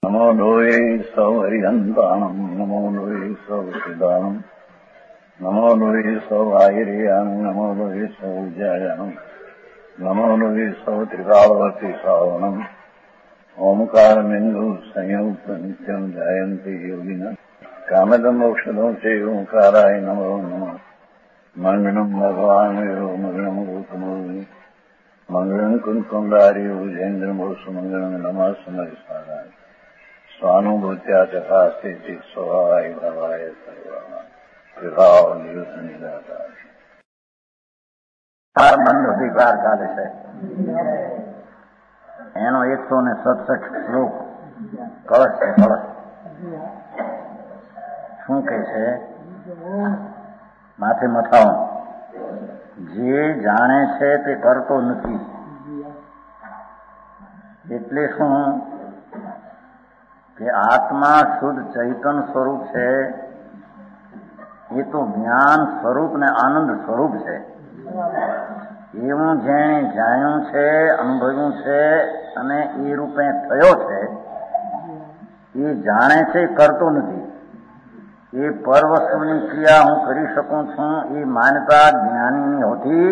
નમો લોહે સૌ હરિહંતાણમ નમો લોહે સૌ સિદ્ધાણમ નમો લોહે સૌ આયર્યાણમ નમો લોહે સૌ જયાણમ નમો લોહે સૌ ત્રિકાળવતી શ્રાવણમ ઓમકારમિંદુ સંયુક્ત નિત્યમ જાયંતિ યોગિના કામદમ મોક્ષદો છે ઓંકારાય નમો નમઃ મંગળમ ભગવાન વિરો મંગળમ ગૌતમોર્મિ મંગળમ કુંકુંડાર્યો જૈન્દ્રમોષ મંગળમ નમઃ સમરિસ્વારાય સ્વાનુભૂત્યા તથાસ્તે સ્વભાવાય ભવાય સર્વા વિભાવ નિયુદ્ધ નિરાકાર બંધ અધિકાર ચાલે છે. એનો 167 શ્લોક કળશ છે. કળશ શું કે છે? માથે મથાવો. જે જાણે છે તે કરતો નથી. એટલે શું કે આત્મા શુદ્ધ ચૈતન સ્વરૂપ છે. એ તો જ્ઞાન સ્વરૂપ ને આનંદ સ્વરૂપ છે. એવું જેણે જાણ્યું છે, અનુભવ્યું છે અને એ રૂપે થયો છે, એ જાણે છે, કરતો નથી. એ પર વસ્તુની ક્રિયા હું કરી શકું છું એ માન્યતા જ્ઞાનીની હોતી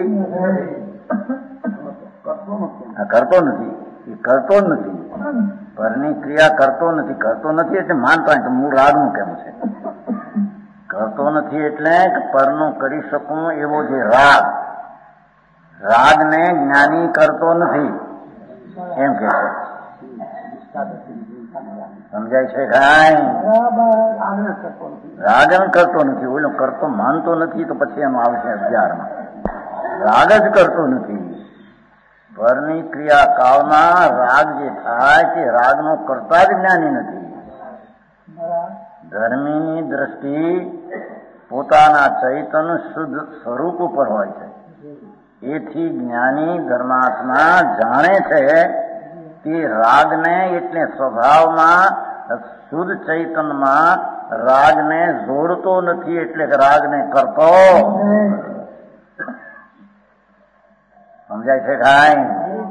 કરતો નથી. એ કરતો જ નથી. પરની ક્રિયા કરતો નથી. કરતો નથી એટલે માનતા મૂળ રાગનું કેમ છે. કરતો નથી એટલે પરનું કરી શકું એવો જે રાગને જ્ઞાની કરતો નથી એમ કે છે. સમજાય છે કાંઈ? રાગ કરતો નથી. ઓલો કરતો માનતો નથી તો પછી એમ આવશે 11માં. રાગ જ કરતો નથી. પરની ક્રિયા કાળમાં રાગ જે થાય તે રાગનો કરતા જ જ્ઞાની નથી. ધર્મીની દ્રષ્ટિ પોતાના ચૈતન શુદ્ધ સ્વરૂપ ઉપર હોય છે. એથી જ્ઞાની ધર્માત્મા જાણે છે કે રાગને એટલે સ્વભાવમાં શુદ્ધ ચૈતનમાં રાગને જોડતો નથી એટલે રાગને કરતો. સમજાય છે કાંઈ?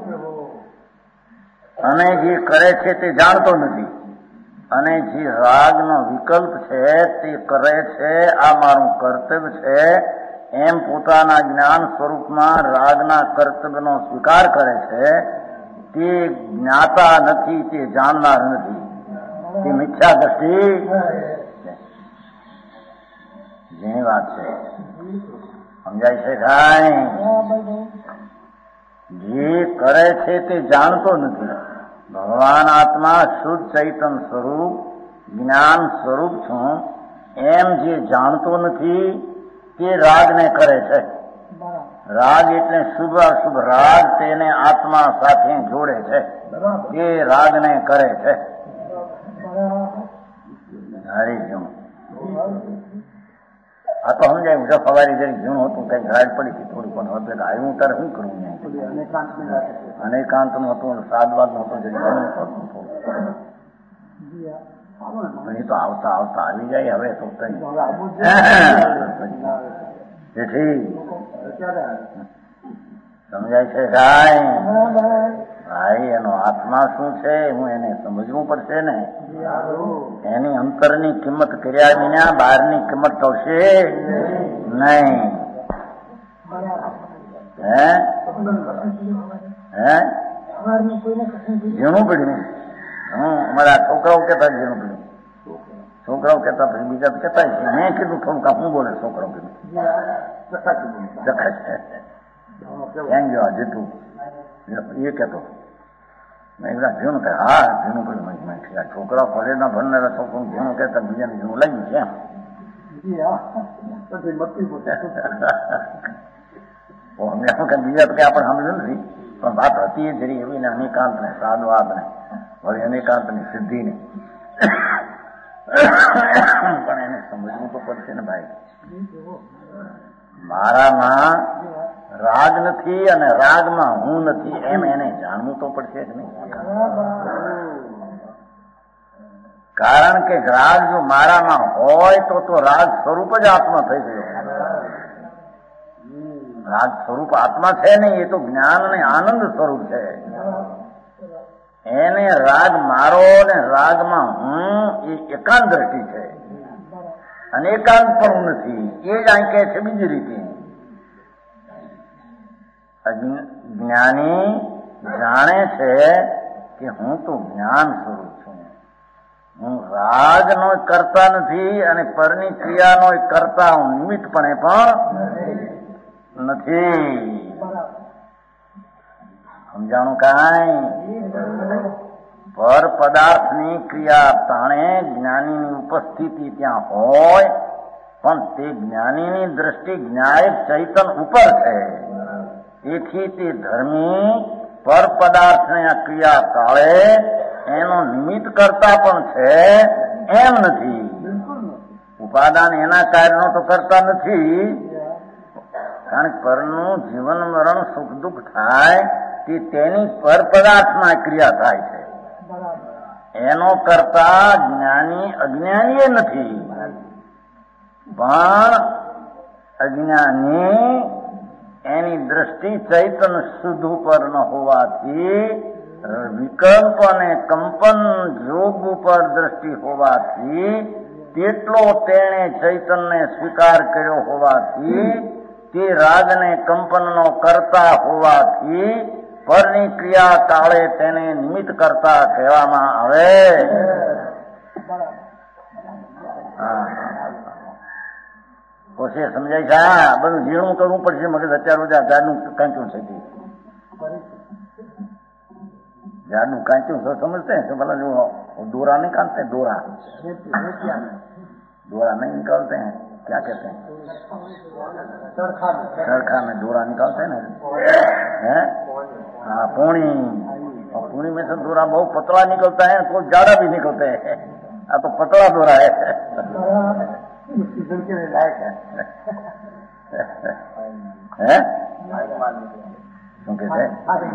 અને જે કરે છે તે જાણતો નથી. અને જે રાગનો વિકલ્પ છે તે કરે છે, આ મારું કર્તવ્ય છે એમ પોતાના જ્ઞાન સ્વરૂપમાં રાગના કર્તવ્યનો સ્વીકાર કરે છે, તે જ્ઞાતા નથી, તે જાણનાર નથી. તે મિથ્યા દ્રષ્ટિ જેની વાત છે. સમજાય છે કાંઈ? જે કરે છે તે જાણતો નથી. ભગવાન આત્મા શુદ્ધ ચૈતન સ્વરૂપ જ્ઞાન સ્વરૂપ છું એમ જે જાણતો નથી તે રાગને કરે છે. રાગ એટલે શુભ અશુભ રાગ તેને આત્મા સાથે જોડે છે. તે રાગને કરે છે. આ તો સમજાય. મુજબ સવારે જરી ઝીણું હતું, કઈ ઘાટ પડી હતી થોડી, પણ હવે આવ્યું ત્યારે શું કરવું? અનેકાંત નું હતું, સાદવાદ નું હતું, એ તો આવતા આવતા આવી જાય. હવે તો સમજાય છે કાંઈ? ભાઈ એનો આત્મા શું છે હું એને સમજવું પડશે ને. એની અંતરની કિંમત કર્યા વિના બહારની કિંમત થશે નહીં. ઝીણું પડ્યું. અમારા છોકરાઓ કેતા ઝીણું પડ્યું. છોકરાઓ કેતા પછી બીજા કેતા છે. મેં કીધું થોડું કા હું બોલે છોકરાઓ કીધું એમ ગયો જેટલું એ કેતો ઝીણું કહે. હા ઝીણું પડ્યું. છોકરાઓ કોલેજના ભણનારા છોકરું ઝીણું કહેતા બીજાને ઝીણું લાગ્યું છે એમ. બીજા તો કઈ આપણે સમજ્યું નથી, પણ વાત હતી જરી એવી ને અનેકાંત ને સાદવાદ ને વળી અનેકાંત ની સિદ્ધિ ને પણ એને સમજવું તો પડશે ને ભાઈ. મારામાં રાગ નથી અને રાગમાં હું નથી એમ એને જાણવું તો પડશે જ નહીં. કારણ કે રાગ જો મારામાં હોય તો રાગ સ્વરૂપ જ આત્મા થઈ ગયો. રાગ સ્વરૂપ આત્મા છે નહીં, એ તો જ્ઞાન અને આનંદ સ્વરૂપ છે. એને રાગ મારો ને રાગમાં હું એ એકાંત દ્રષ્ટિ છે અને એકાંત પણ નથી. એ જ અહીં કહે છે બીજી રીતે. જ્ઞાની જાણે છે કે હું તો જ્ઞાન સ્વરૂપ છું, હું રાગનો કરતા નથી અને પરની ક્રિયાનો કરતા હું નિમિત્તપણે પણ નથી. સમજાણું કાંઈ? પર પદાર્થની ક્રિયા તાણે જ્ઞાનીની ઉપસ્થિતિ ત્યાં હોય પણ તે જ્ઞાનીની દ્રષ્ટિ જ્ઞાયક ચૈતન ઉપર છે. તેથી તે ધર્મી પર પદાર્થની આ ક્રિયા કાળે એનો નિમિત્ત કરતા પણ છે એમ નથી. ઉપાદાન એના કાર્યનો તો કરતા નથી, કારણ કે પરનું જીવન મરણ સુખ દુઃખ થાય તે તેની પર પદાર્થમાં ક્રિયા થાય છે. એનો કરતા જ્ઞાની અજ્ઞાની નથી, પણ અજ્ઞાની એની દ્રષ્ટિ ચૈતન શુદ્ધ ઉપર ન હોવાથી, વિકલ્પ અને કંપન જોગ ઉપર દ્રષ્ટિ હોવાથી, તેટલો તેણે ચૈતનને સ્વીકાર કર્યો હોવાથી, તે રાગને કંપનનો કરતા હોવાથી પરની ક્રિયા કાળે તેને નિમિત્ત કરતા કહેવામાં આવે. પછી સમજાય છે. હા, બધું ઝીણું કરવું પડશે. મગજ અત્યાર બધા ઝાડનું કાંચું છે, ઝાડનું કાંચું સમજते हैं भला जो डोरा निकालते हैं, डोरा नहीं निकालते हैं, क्या कहते हैं, चरखा में डोरा निकालते हैं ना, हाँ पूणी, और पूणी में से डोरा बहुत पतला निकलता है, कोई ज्यादा भी निकलते हैं. हाँ तो पतला डोरा है. શું કે છે?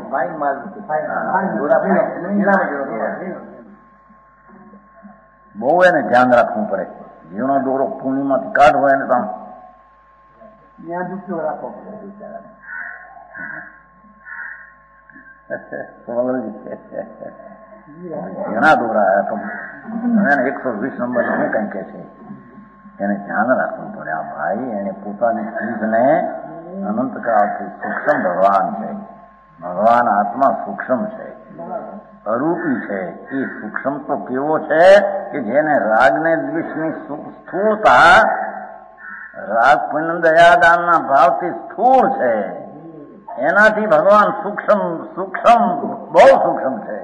બહુ એને ધ્યાન રાખવું પડે. ઝીણો દોરો પૂર્ણિમાંથી કાઢવો એને તો ઘણા દોરા તો 120 નંબર એને કઈ કે છે, એને ધ્યાન રાખવું પડે. આ ભાઈ એને પોતાની ચીજને અનંતકાળથી સૂક્ષ્મ ભગવાન છે, ભગવાન આત્મા સૂક્ષ્મ છે, અરૂપી છે. એ સૂક્ષ્મ તો કેવો છે કે જેને રાગને દ્વેષની સ્થૂળતા, રાગ પુણ્ય દયાદાનના ભાવથી સ્થૂળ છે, એનાથી ભગવાન સૂક્ષ્મ બહુ સૂક્ષ્મ છે.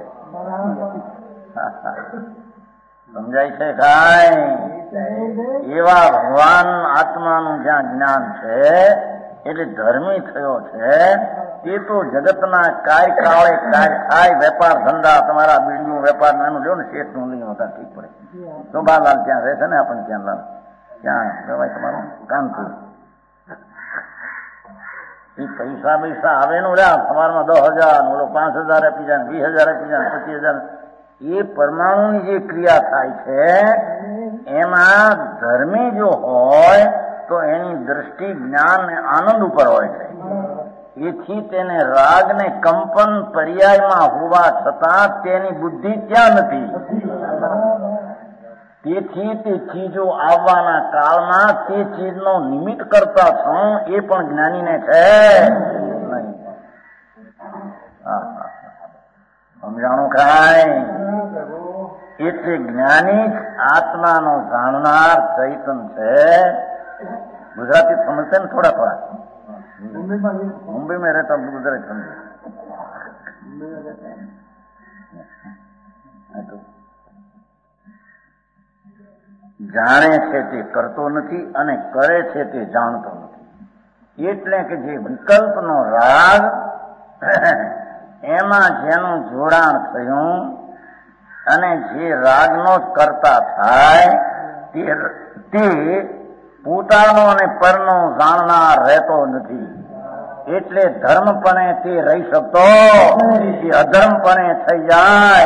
સમજાય છે કાંઈ? એવા ભગવાન આત્માનું જ્યાં જ્ઞાન છે એટલે ધર્મી થયો છે. તે તો જગતના કાર્ય કાળે કાર્ય થાય, વેપાર ધંધા, તમારા બીડીનું વેપાર નાનું લ્યો ને, શેઠનું લઈ હોતા ઠીક પડે. શોભાલાલ ત્યાં રહેશે ને, આપણને ત્યાં લાલ ક્યાં કહેવાય તમારું કાનપુર. એ પૈસા આવે નું લ્યા, સવારમાં 10,000, ઓલો 5,000 આપી જાય, 20,000 આપી જાય, 25,000. એ પરમાણુની જે ક્રિયા થાય છે એમાં ધર્મી જો હોય તો એની દ્રષ્ટિ જ્ઞાન ને આનંદ ઉપર હોય છે. એથી તેને રાગ ને કંપન પર્યાયમાં હોવા છતાં તેની બુદ્ધિ ત્યાં નથી. તેથી તે ચીજો આવવાના કાળમાં તે ચીજનો નિમિત્ત કરતા છું એ પણ જ્ઞાનીને છે નહીં. સમજાણું કાંઈ? એટલે જ્ઞાની જ આત્માનો જાણનાર ચૈતન છે. ગુજરાતી સમજते ને થોડા मुंबई में रहता हूँ, गुजरात समझे જાણે છે તે કરતો નથી અને કરે છે તે જાણતો નથી. એટલે કે જે વિકલ્પનો રાગ એમાં જેનું જોડાણ થયું અને જે રાગનો જ કરતા થાય તે પોતાનો અને પરનો જાણનાર રહેતો નથી. એટલે ધર્મપણે તે રહી શકતો, તે અધર્મપણે થઈ જાય.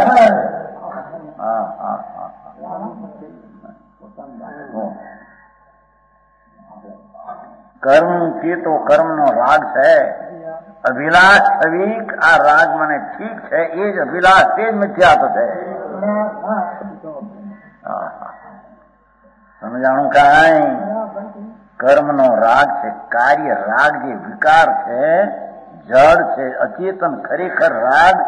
કર્મ તે તો કર્મનો રાગ છે, અભિલાષ થવી આ રાગ મને ઠીક છે, એ જ અભિલાષ તે જ મિથ્યાત છે. સમજાણું કાંઈ? કર્મનો રાગ છે, કાર્ય રાગ જે વિકાર છે, જડ છે, અચેતન. ખરેખર રાગ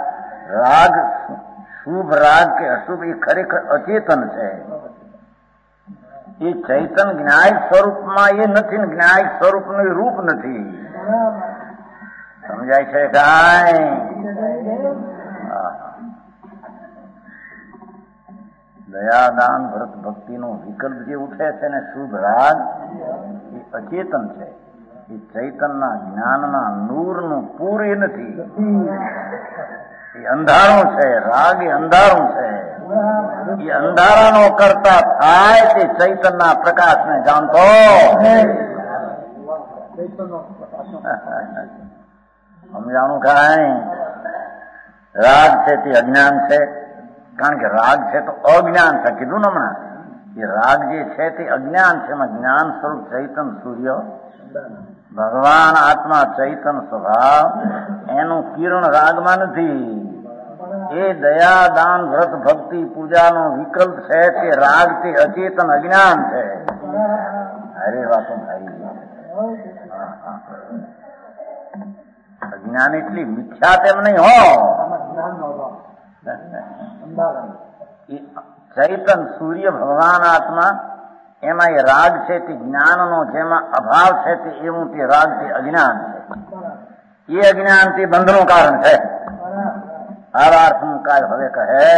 શુભ રાગ કે અશુભ એ ખરેખર અચેતન છે. એ ચૈતન જ્ઞાય સ્વરૂપમાં એ નથી ને જ્ઞાય સ્વરૂપનું એ રૂપ નથી. સમજાય છે કાંઈ? દયાદાન વ્રત ભક્તિનો વિકલ્પ જે ઉઠે છે ને શુભ રાગ એ અચેતન છે. એ ચૈતનના જ્ઞાનના નૂરનું પૂર એ નથી. એ અંધારું છે. રાગ એ અંધારું છે. એ અંધારાનો કરતા થાય તે ચૈતનના પ્રકાશને જાણતો. સમજાણું કાંઈ? રાગ છે તે અજ્ઞાન છે, કારણ કે રાગ છે તો અજ્ઞાન છે. કીધું ને હમણાં એ રાગ જે છે તે અજ્ઞાન છે. એમાં જ્ઞાન સ્વરૂપ ચૈતન સૂર્ય ભગવાન આત્મા ચૈતન સ્વભાવ એનું કિરણ રાગમાં નથી. એ દયા દાન વ્રત ભક્તિ પૂજાનો વિકલ્પ છે તે રાગ તે અચેતન અજ્ઞાન છે. અરે વાતો ભાઈ, અજ્ઞાન એટલી મિથ્યા તેમ નહીં હો. ચૈતન સૂર્ય ભગવાન આત્મા એમાં એ રાગ છે તે જ્ઞાનનો જેમાં અભાવ છે તે એવું તે રાગ તે અજ્ઞાન છે. એ અજ્ઞાન તે બંધનું કારણ છે. આવા અર્થનું કાળ હવે કહે.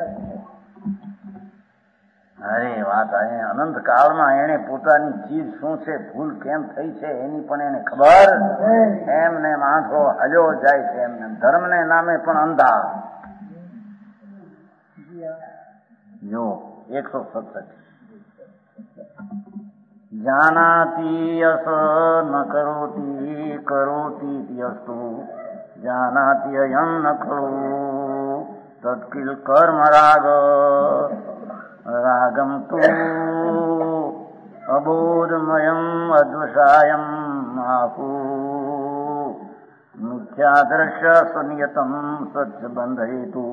અરે વાત અનંત કાળમાં એને પોતાની ચીજ શું છે, ભૂલ કેમ થઈ છે એની પણ એને ખબર. એમને આંખો હલ્યો જાય છે. એમને ધર્મને નામે પણ અંધા. જો 167 જાનાતિ યસ ન કરોતિ કરોતિ યસ્તુ જાનાતિ અયમ ન ખલુ તત્કિલ કર્મ રાગ રાગમ તુ અબોધમયમ અદ્વસાયમ આહુ મિથ્યાદર્શ સનિયતમ સચ્ચ બંધયેતુ.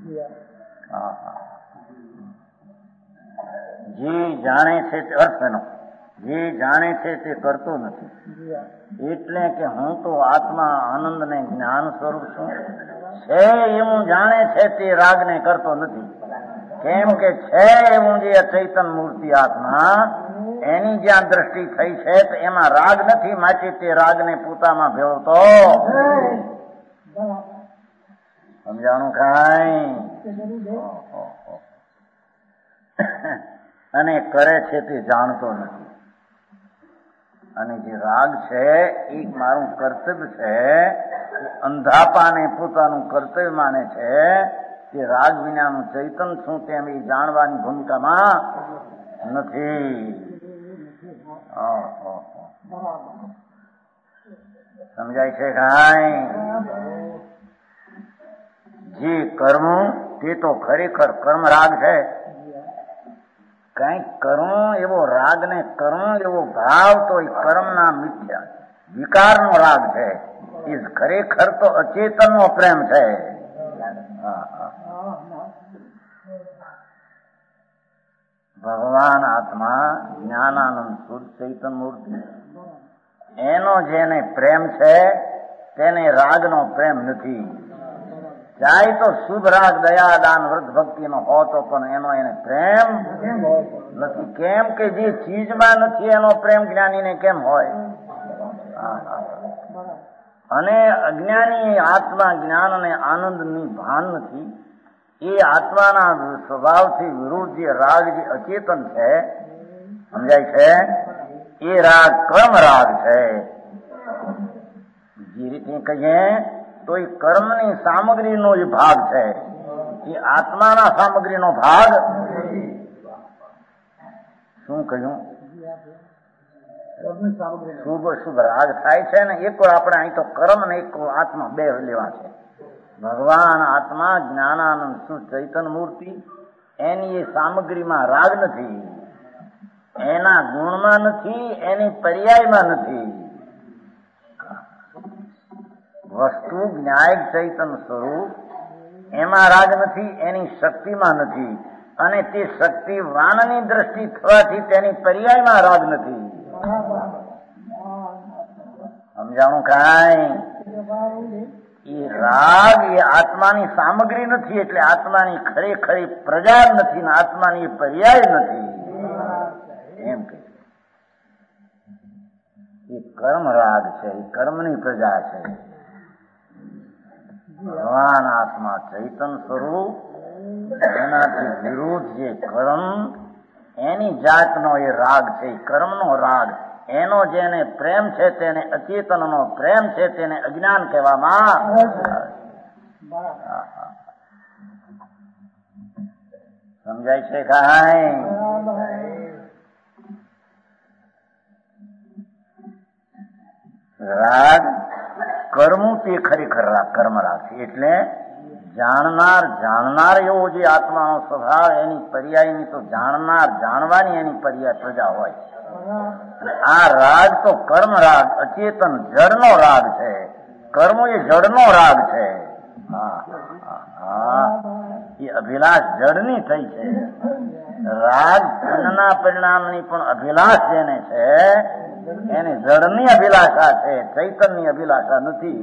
જે જાણે છે તે અર્થનો જે જાણે છે તે કરતો નથી. એટલે કે હું તો આત્મા આનંદ ને જ્ઞાન સ્વરૂપ છું છે એવું જાણે છે તે રાગને કરતો નથી. કેમ કે છે એવું જે ચૈતન મૂર્તિ આત્મા એની જ્યાં દ્રષ્ટિ થઈ છે તો એમાં રાગ નથી, માટે તે રાગને પોતામાં ભેળવતો. સમજાણું કાંઈ? અને કરે છે તે જાણતો નથી. અને જે રાગ છે એ મારું કર્તવ્ય છે, અંધાપાને પોતાનું કર્તવ્ય માને છે. તે રાગ વિનાનું ચૈતન છું તેમ એ જાણવાની ભૂમિકામાં નથી. સમજાય છે કાંઈ? જે કર્મ તે તો ખરેખર કર્મ રાગ છે. કઈક કરું એવો રાગ ને કરું એવો ભાવ તો એ કર્મના મિથ્યા વિકારનો રાગ છે. એ ખરેખર તો અચેતનનો પ્રેમ છે. ભગવાન આત્મા જ્ઞાનાનંદ શુદ્ધ ચૈતન મૂર્તિ એનો જેને પ્રેમ છે તેને રાગનો પ્રેમ નથી. ચાહે તો શુભ રાગ દયા દાન વ્રત ભક્તિનો હોતો પણ એનો એને પ્રેમ નથી. કેમ કે જે ચીજમાં નથી એનો પ્રેમ જ્ઞાનીને કેમ હોય? અને અજ્ઞાની આત્મા જ્ઞાન અને આનંદની ભાન નથી. એ આત્માના સ્વભાવથી વિરુદ્ધ જે રાગ જે અચેતન છે, સમજાય છે, એ રાગ કર્મ રાગ છે. જે રીતે કહીએ તો એ કર્મની સામગ્રીનો જે ભાગ છે, એ આત્માના સામગ્રીનો ભાગ. શું કહ્યું? શુભ શુભ રાગ થાય છે ને એક આપણે અહીં તો કર્મ ને એક આત્મા બે લેવા છે. ભગવાન આત્મા જ્ઞાનાનંદ શું ચૈતન મૂર્તિ એની એ સામગ્રીમાં રાગ નથી, એના ગુણમાં નથી, એની પર્યાયમાં નથી. વસ્તુ જ્ઞાયક ચૈતન સ્વરૂપ, એમાં રાગ નથી, એની શક્તિમાં નથી, અને તે શક્તિ વાનની દ્રષ્ટિ થવાથી તેની પર્યાયમાં રાગ નથી. સમજાણું કાંઈ? એ રાગ એ આત્માની સામગ્રી નથી, એટલે આત્માની ખરેખરી પ્રજા નથી ને આત્માની પર્યાય નથી એમ કે. એ કર્મ રાગ છે, એ કર્મની પ્રજા છે. ભગવાન આત્મા ચૈતન સ્વરૂપ, એનાથી વિરુદ્ધ જે કર્મ, એની જાતનો એ રાગ છે, કર્મનો રાગ. એનો જેને પ્રેમ છે તેને અચેતનનો પ્રેમ છે, તેને અજ્ઞાન કહેવામાં. સમજાય છે કાંઈ? રાગ કર્મું તે ખરેખર રાગ, કર્મ રાગ છે. એટલે જાણનાર એવો જે આત્માનો સ્વભાવ, એની પર્યાયની તો જાણવાની એની પર્યાય પ્રજા હોય. આ રાગ તો કર્મ રાગ, અચેતન જડનો રાગ છે. કર્મ એ જડનો રાગ છે. એ અભિલાષ જડની થઈ છે. રાગ જનના પરિણામની પણ અભિલાષ જેને છે એને જડની અભિલાષા છે, ચૈતનની અભિલાષા નથી.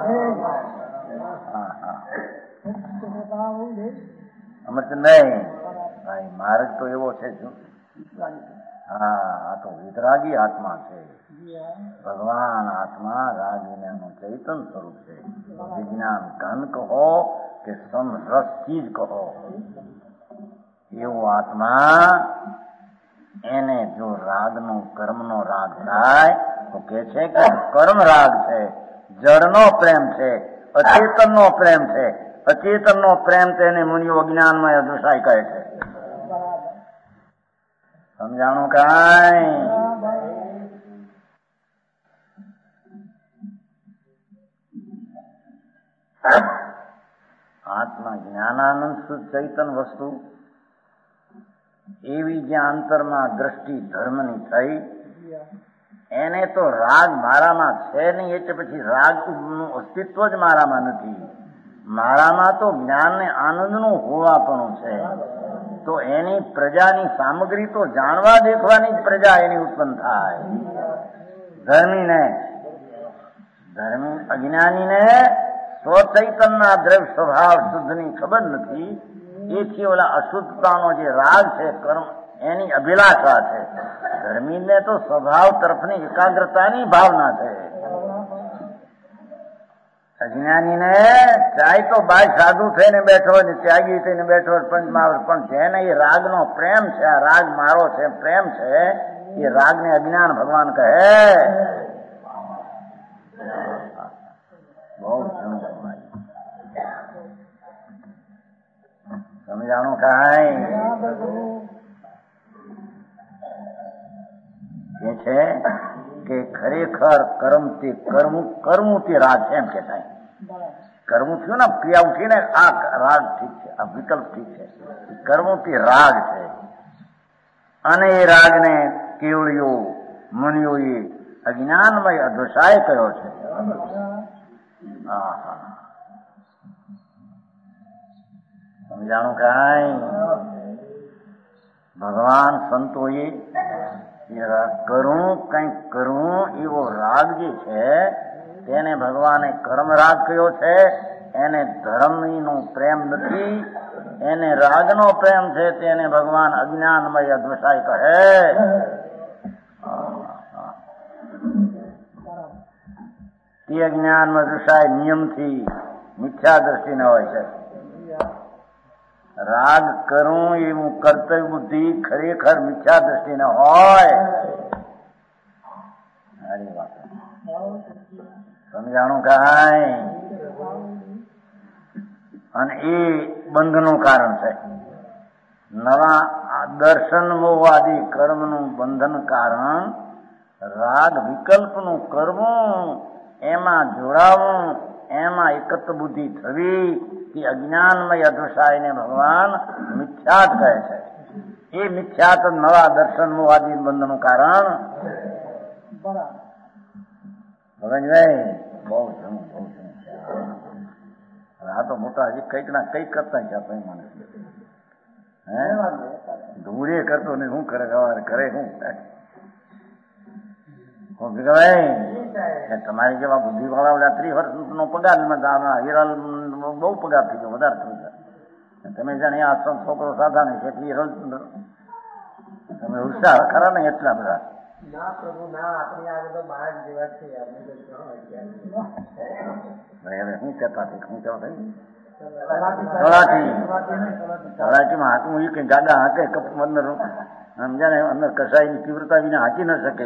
અમરચંદભાઈ, ભાઈ માર્ગ તો એવો છે. આ તો વિતરાગી આત્મા છે. ભગવાન આત્મા રાગ વિનાનું ચૈતન સ્વરૂપ છે. વિજ્ઞાન ઘન કહો કે સમરસ ચીજ કહો, એવો આત્મા, એને જો રાગનો કર્મનો રાગ થાય તો કે છે કે કર્મ રાગ છે, જડનો પ્રેમ છે, અચેતનનો પ્રેમ છે. અચેતનનો પ્રેમ તેને મુનિઓ અજ્ઞાનમાં અદૃશાય કહે છે. સમજાણું કાંઈ? આત્મા જ્ઞાનાનંદ શુદ્ધ ચૈતન વસ્તુ એવી જ્યાં અંતરમાં દ્રષ્ટિ ધર્મની થઈ, એને તો રાગ મારામાં છે નહીં, એટલે પછી રાગનું અસ્તિત્વ જ મારામાં નથી. મારામાં તો જ્ઞાન ને આનંદનું હોવાપણું છે. તો એની પ્રજાની સામગ્રી તો જાણવા દેખવાની જ પ્રજા એની ઉત્પન્ન થાય. ધર્મી અજ્ઞાનીને સ્વચૈતનના દ્રવ્ય સ્વભાવ શુદ્ધની ખબર નથી. એથી ઓલા અશુદ્ધતાનો જે રાગ છે, કર્મ, એની અભિલાષા છે. ધર્મીને તો સ્વભાવ તરફની એકાગ્રતાની ભાવના છે. અજ્ઞાનીને ચાહે તો બાય સાધુ થઈને બેઠો ને ત્યાગી થઈને બેઠો પણ જેને એ રાગનો પ્રેમ છે, આ રાગ મારો છે, પ્રેમ છે, એ રાગને અજ્ઞાન ભગવાન કહે. બહુ સમજાણું કાંઈ? કે છે કે ખરેખર કરવું તે રાગ છે એમ કે થાય. કરવું થયું ને, ક્રિયા ઉઠીને આ રાગ ઠીક છે, આ વિકલ્પ ઠીક છે. કરવું તે રાગ છે. અને એ રાગને કેવળીઓ મુનિઓએ અજ્ઞાનમય અદૃશાય કર્યો છે. સમજાણું કાંઈ? ભગવાન સંતોએ કંઈક કરવું એવો રાગ જે છે તેને ભગવાને કર્મ રાગ કયો છે. એને ધર્મનો પ્રેમ નથી, એને રાગનો પ્રેમ છે. તેને ભગવાન અજ્ઞાનમય અદ્વૈતાય કહે. તે અજ્ઞાનમાં દૃષાય નિયમથી મિથ્યા દ્રષ્ટિને હોય છે. રાગ કરું એવું કર્તવ્ય બુદ્ધિ ખરેખર મિથ્યા દ્રષ્ટિને હોય. સમજાણું કાંઈ? અને એ બંધનું કારણ છે. નવા દર્શન મોવાદી કર્મનું બંધન કારણ રાગ વિકલ્પનું કરવું, એમાં જોડાવું, એમાં એકત્વ બુદ્ધિ થવી, એ અજ્ઞાનમય અદૃશાયને ભગવાન મિથ્યાત કહે છે. એ મિથ્યાત નવા દર્શન મોવાદી બંધનું કારણ. ભગવાનભાઈ બહુ ઘણું છે. આ તો મોટા હજી કંઈક ના કંઈક કરતા ગયા ભાઈ મને હે ધૂળે કરતો ને શું કરે કરે શું તમારી જેવા બુદ્ધિ વાળા ઓલા 30 વર્ષનો પગાર હિરાલ બહુ પગાર થઈ ગયો વધારે થઈ ગયો તમે જાણે આ છોકરો સાધા નહીં છે તમે હોશિયાર ખરા ને એટલા બધા ના પ્રભુ ના આપણી આગળ તો બાળક જેવા છે શું કહેતા હું કેવા થઈ તળાટીમાં હાથું એ કઈ ગાડા હાકે અંદર સમજાને અંદર કસાઈની તીવ્રતા વિના હાકી ન શકે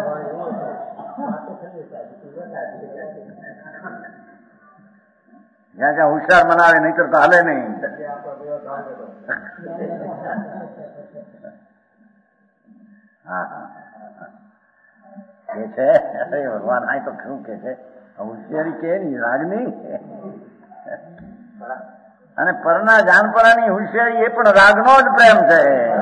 જ્યાં જ્યાં હોશિયાર બનાવે નહીં કરતા હાલે નહીં હા કે છે અરે ભગવાન આ તો શું કે છે હોશિયારી કે નહીં રાગની અને પરના જાનપરાની હોશિયારી એ પણ રાગનો જ પ્રેમ છે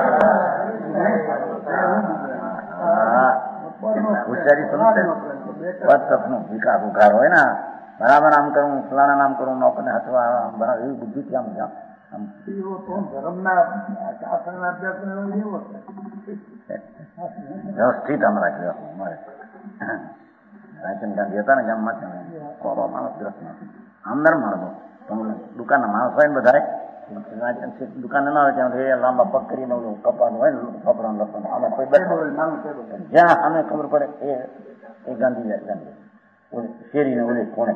હોશિયારી સમજે નું વિકાસ ઉઘાર હોય ને બરાબર આમ કરું ફલાણા નામ કરું નોકરને અથવા બરાબર એવી બુદ્ધિ આમ વ્યવસ્થિત આમ રાખ્યો મારે રાયચંદ ગાંધી હતા ને ગામમાં કોરો માણસ ગ્રસ્ત આમદાર માણસો દુકાનના માણસ હોય ને બધા દુકાન ના આવે ત્યાં લાંબા પગ કરીને ઓલું કપાનું હોય ને છોકરાનું લખવાનું આમાં કોઈ જ્યાં અમે ખબર પડે એ ગાંધી ગાંધી ઓલી શેરીને ઓલી કોણે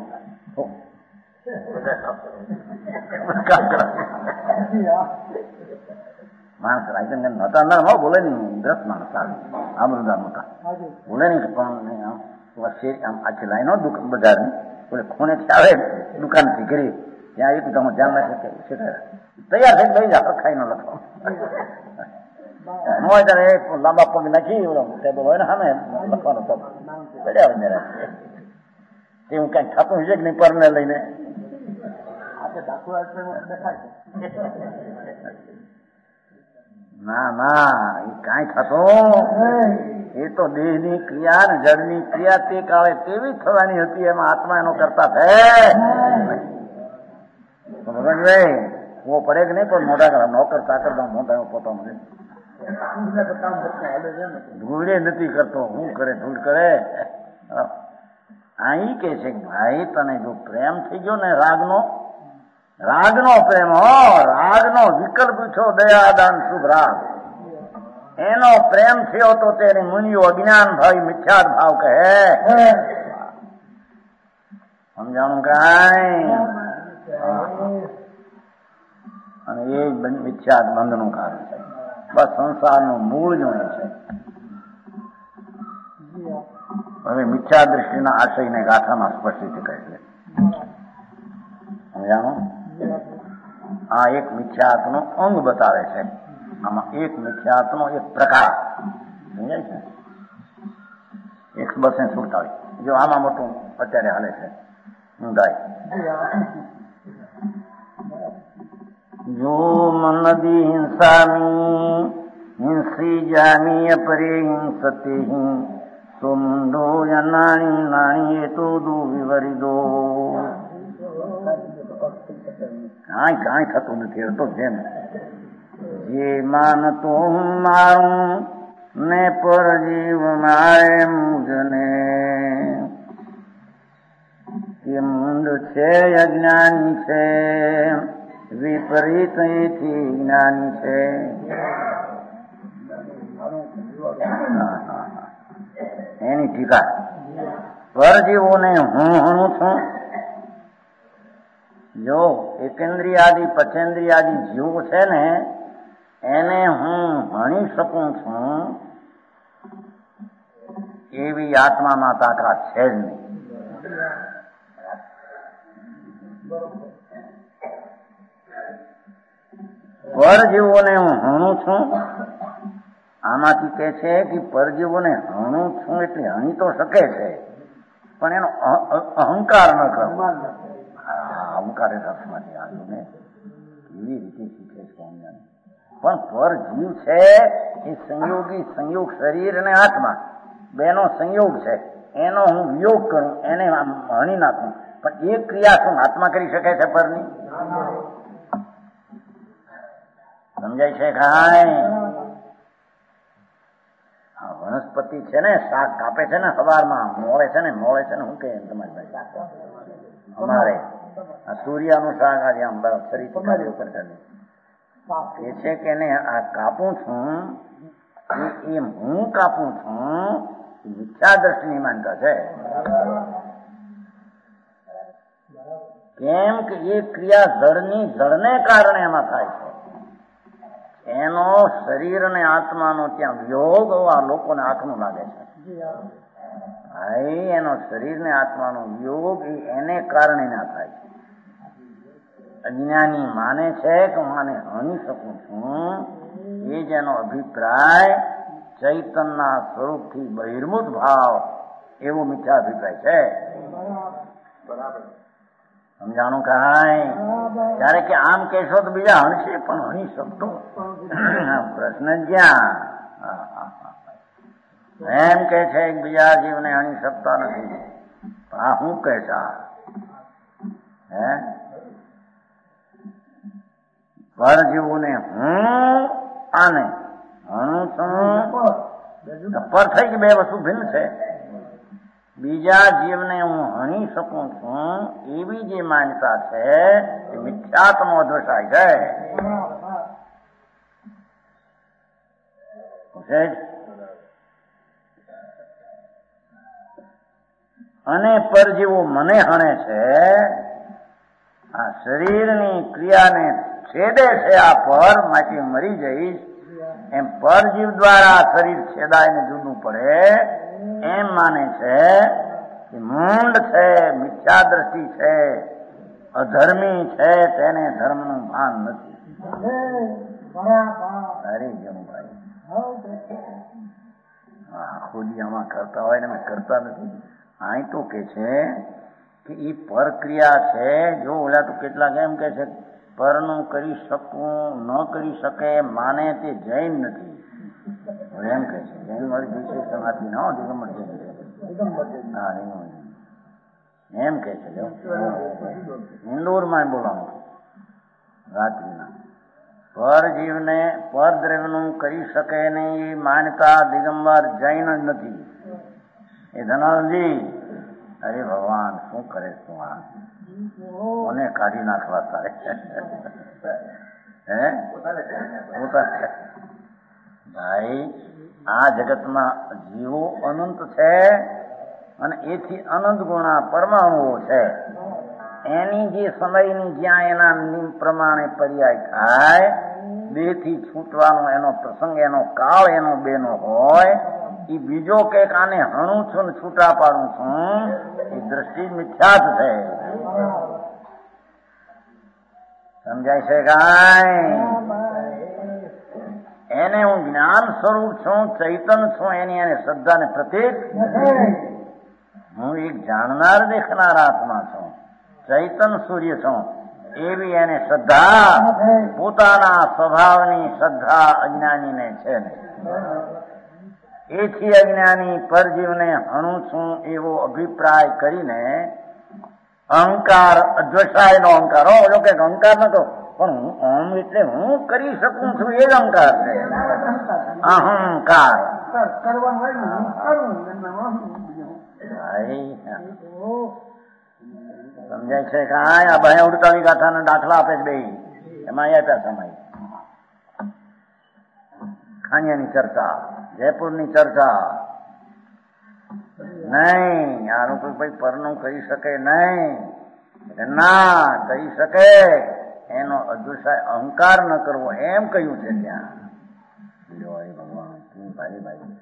માણસ રાયચંદ ગાંધી હતા અંદર બોલે નહીં દ્રસ માણસ આમરુદાર મોટા બોલે નહીં પણ શેરી આમ આખી લાઈનો દુકાન બજારની ઓલે ખૂણેથી આવે દુકાનથી કરી ત્યાં એક તમે ધ્યાન રાખે તૈયાર થઈ લઈ જાઓ ખાઈ ન લખો હોય ત્યારે લાંબા પગ નાખી ટેબલ હોય ને સામે લખવાનો પગ પડ્યા હોય તે હું કઈ થતું છે કે નહીં પરને લઈને ના ના એ કઈ થતો એ તો દેહની ક્રિયા ને જળની ક્રિયા તે કાળે કેવી થવાની હતી એમાં આત્મા એનો કરતા ભગવાનભાઈ वो पड़ेगा नहीं पर मोटा करा नौकर चाकर मोटा पोता मुझे ધૂળે નથી કરતો હું કરે ધૂળ કરે અહીં કે છે ભાઈ તને જો પ્રેમ થઈ ગયો ને રાગનો પ્રેમ રાગનો વિકલ્પ છો દયાદાન શુભ રાગ એનો પ્રેમ થયો તો તેની મુનિઓ અજ્ઞાન ભાઈ મિથ્યાદ ભાવ કહે સમજાણું કાંઈ અને એ મિથ્યાદ બંધનું કારણ છે બસ સંસારનું મૂળ જ છે હવે મિથ્યા દ્રષ્ટિના આશયને ગાથામાં સ્પષ્ટ કહે છે સમજાણું આ એક મિથ્યાત્વનો અંગ બતાવે છે આમાં એક મિથ્યાત્વનો એક પ્રકાર સમજાય છે 147 જો આમાં મોટું અત્યારે હાલે છે ઊંધાઈ જો મનદી હિંસામી હિંસી જામી અપરે હિંસતે સુમંડો નાણી નાણી એ તો દો વિવરી દો કાંઈ થતું નથી તો જેમ જે માનતો હું મારું ને પર જીવ મારે મુજને એ મુંડ છે અજ્ઞાની છે વિપરીત એથી જ્ઞાની છે એની ટીકા પરજીવોને હું હણું છું જો એકેન્દ્રિયાદિ પચેન્દ્રિયાદિ જીવ છે ને એને હું હણી શકું છું એવી આત્મામાં તાકાત છે જ નહીં પરજીવોને હું હણું છું આમાંથી કે છે કે પરજીવોને હણું છું એટલે હણી તો શકે છે પણ એનો અહંકાર ન કરવો અહંકાર રસમાંથી આવ્યું ને કેવી રીતે શીખે સ્વામિનારાયણ પણ પરજીવ છે એ સંયોગ શરીર અને આત્મા બેનો સંયોગ છે એનો હું વિયોગ કરું, એને હણી નાખું, પણ એ ક્રિયા શું આત્મા કરી શકે છે પરની? સમજાય છે કાંઈ? વનસ્પતિ છે ને, શાક કાપે છે ને સવારમાં, મોળે છે ને શું કે તમારી ભાઈ અમારે આ સૂર્યાનું શાક આજે આમ ફરી કાર્ય કરતા એ છે કે એને આ કાપું છું, એ હું કાપું છું, મિથ્યા દ્રષ્ટિની માનતા છે. કેમ કે એ ક્રિયા જળને કારણે એમાં થાય છે. એનો શરીર અને આત્માનો ત્યાં વિયોગ આ લોકોને આંખનું લાગે છે. ભાઈ એનો શરીર ને આત્માનો વિયોગ એને કારણે ના થાય છે. અજ્ઞાની માને છે કે હું આને હણી શકું છું, એ જ એનો અભિપ્રાય ચૈતનના સ્વરૂપથી બહિર્મુખ ભાવ એવો મિથ્યા અભિપ્રાય છે. સમજાણું કાંઈ? ત્યારે કે આમ કહેશો તો બીજા હણશે, પણ હણી શકતો પ્રશ્ન જ્યાં એમ કે છે બીજા જીવને હણી શકતા નથી. આ હું કહેશા હે પરજીવોને હું આને હણું છું, પર થઈ કે બે વસ્તુ ભિન્ન છે. બીજા જીવને હું હણી શકું છું એવી જે માન્યતા છે એ મિથ્યાત્વનો અધ્વસાય છે. અને પરજીવો મને હણે છે, આ શરીરની ક્રિયાને છેદે છે, આ પર માંથી મરી જઈશ એમ પરજીવ દ્વારા શરીર છેદાય ને જુદું પડે એમ માને છે. કે મૂંડ છે, મિથ્યા દ્રષ્ટિ છે, અધર્મી છે, તેને ધર્મનું ભાન નથી. અરે જમભાઈ ખોડિયામાં કરતા હોય ને અમે કરતા નથી. અહીં તો કે છે કે એ પરક્રિયા છે. જો ઓલા તો કેટલાક એમ કે છે પરનું કરી શકવું ન કરી શકે માને તે જૈન નથી. એમ કે છે જૈન વાળી વિશેષ સમાધિ ન દિગંબર જૈન હા એમ કે છે. ઇન્દોરમાં બોલાવું રાત્રિના પરજીવને પરદ્રવ્યનું કરી શકે નહીં એ માન્યતા દિગંબર જૈન જ નથી. એ ધનાજી અરે ભગવાન શું કરે તું? આ કોને કાઢી નાખવા તારે હે ભાઈ આ જગતમાં જીવો અનંત છે અને એથી અનંત ગુણા પરમાણુઓ છે. એની જે સમયની જ્યાં એના નિયમ પ્રમાણે પર્યાય થાય, બે થી છૂટવાનો એનો પ્રસંગ એનો કાળ એનો બેનો હોય, એ બીજો કે આને હણું છું ને છૂટા પાડું છું એ દ્રષ્ટિ મિથ્યા જ છે. સમજાય છે કાંઈ? એને હું જ્ઞાન સ્વરૂપ છું, ચૈતન છું, એની એને શ્રદ્ધા ને પ્રતીક હું એક જાણનાર દેખનાર આત્મા છું, ચૈતન સૂર્ય છું એવી એને શ્રદ્ધા પોતાના સ્વભાવની શ્રદ્ધા અજ્ઞાનીને છે ને. એથી અજ્ઞાની પરજીવને હણું છું એવો અભિપ્રાય કરીને અહંકાર અધ્વસાયનો અહંકાર જો કે અહંકાર નતો પણ ઓમ એટલે હું કરી શકું છું એ જ અહંકાર છે. અહંકાર સમજાય છે કે આ ભાઈ ઉડતાની ગાથાના દાખલા આપે છે બે એમાં આપ્યા સમય ખાનિયાની ચર્ચા જયપુરની ચર્ચા નહીં. આનું કોઈ ભાઈ પરનું કરી શકે નહીં. ના કરી શકે એનો અધ્વસાય અહંકાર ન કરવો એમ કહ્યું છે ત્યાં. ભગવાન ભાઈ ભાઈ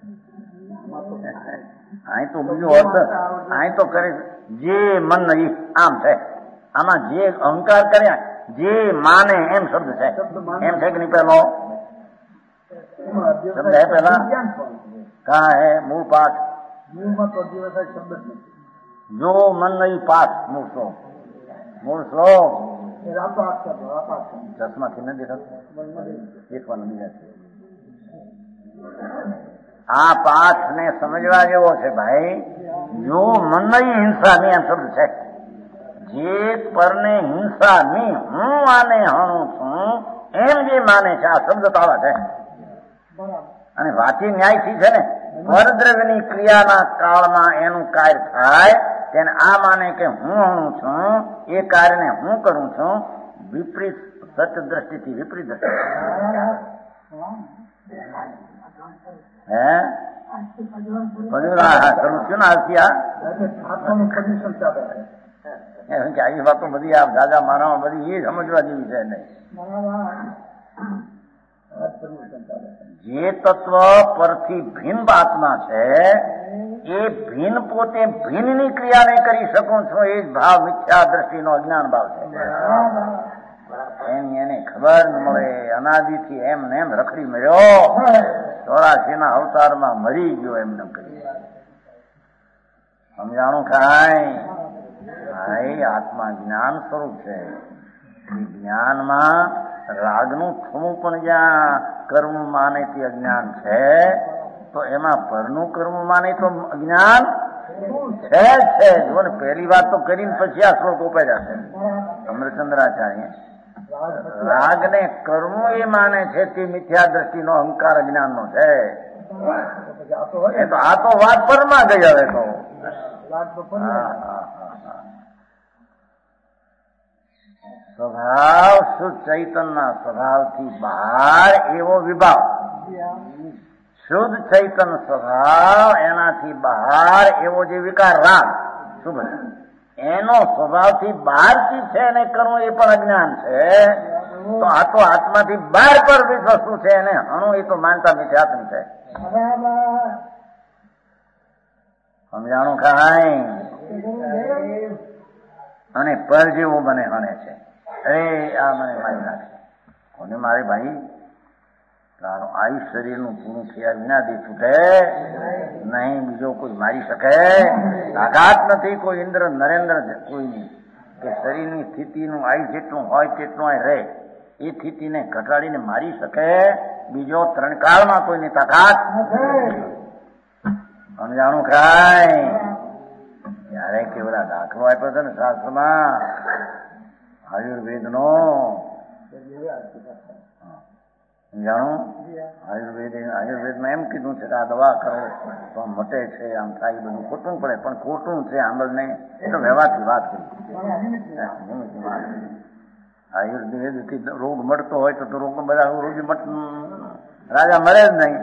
અહીં તો બીજું અર્થ અહીં તો કરે જે મન નહીં આમ છે. આમાં જે અહંકાર કર્યા જે માને એમ શબ્દ છે. એમ છે કે નહીં? પેલો શબ્દ હે પેલા કહા હે મૂળ પાઠ જો મન નહીં પાઠ મૂળ શ્લોક ચશ્માથી નથી દેખાતું દેખવાનું બીજા છે. આ પાઠ ને સમજવા જેવો છે ભાઈ. જો મનની હિંસાની આ શબ્દ છે. જે પરને હિંસાની હું આને હણું છું એમ જે માને છે આ શબ્દ તાળા છે. અને વાચી ન્યાયથી છે ને પરદ્રવ્યની ક્રિયાના કાળમાં એનું કાર્ય થાય તેને આ માને કે હું હણું છું એ કાર્યને હું કરું છું વિપરીત સત્ય દ્રષ્ટિથી વિપરીત દ્રષ્ટિ હે શરૂ થયું ને આજથી આવી વાતો બધી આ દાદા મારામાં બધી એ સમજવા જેવી છે નહીં. જે તત્વ પરથી ભિન્ન આત્મા છે એ ભિન્ન પોતે ભિન્નની ક્રિયા નહીં કરી શકું છું એ જ ભાવ મિથ્યા દ્રષ્ટિનો અજ્ઞાન ભાવ છે. એની એને ખબર ન મળે અનાદિથી એમ ને એમ રખડી મર્યો 84 અવતારમાં મરી ગયો એમને કરી સમજાણું ખાય આત્મા જ્ઞાન સ્વરૂપ છે. એ જ્ઞાનમાં રાગનું થવું પણ જ્યાં કર્મ માને તે અજ્ઞાન છે તો એમાં પરનું કર્મ માને તો અજ્ઞાન છે છે. જો ને પહેલી વાત તો કરીને પછી આ શ્લોક ઉપાડ્યા છે અમૃતચંદ્રાચાર્ય. રાગને કર્મ એ માને છે તે મિથ્યા દ્રષ્ટિનો અહંકાર અજ્ઞાનનો છે. એ તો આ તો વાત પરમાં ગઈ. હવે તો સ્વભાવ શુદ્ધ ચૈતનના સ્વભાવથી બહાર એવો વિભાવ શુદ્ધ ચૈતન સ્વભાવ એનાથી બહાર એવો જે વિકાર રાગ શુભ એનો સ્વભાવથી બહારથી છે એને કરવું એ પણ અજ્ઞાન છે. તો આ તો આત્માથી બહાર પર વસ્તુ છે એને હણું એ તો માનતા મિથ્યાત્મ છે. સમજાણું ખાય અને પર જેવું મને હણે છે. અરે આ મને મારી નાખે કોને મારે ભાઈ તારું આયુષ શરીરનું પૂરું થયા વિના દે છૂટે નહીં. બીજો કોઈ મારી શકે તાકાત નથી. કોઈ ઇન્દ્ર નરેન્દ્ર કોઈની કે શરીરની સ્થિતિનું આયુષ જેટલું હોય તેટલું રહે એ સ્થિતિને ઘટાડીને મારી શકે બીજો 3 કાળમાં કોઈની તાકાત સમજાણું ખાય. ત્યારે કેવડા દાખલો આપ્યો છે ને શાસ્ત્રમાં આયુર્વેદનો જાણું આયુર્વેદમાં એમ કીધું છે કે આ દવા કરો તો મટે છે આમ થાય બધું ખોટું પડે પણ ખોટું છે આંબળ નહીં એ તો વ્યવહારથી વાત કરી. આયુર્વેદથી રોગ મળતો હોય તો રોગ બધા રોગી રાજા મરે જ નહીં.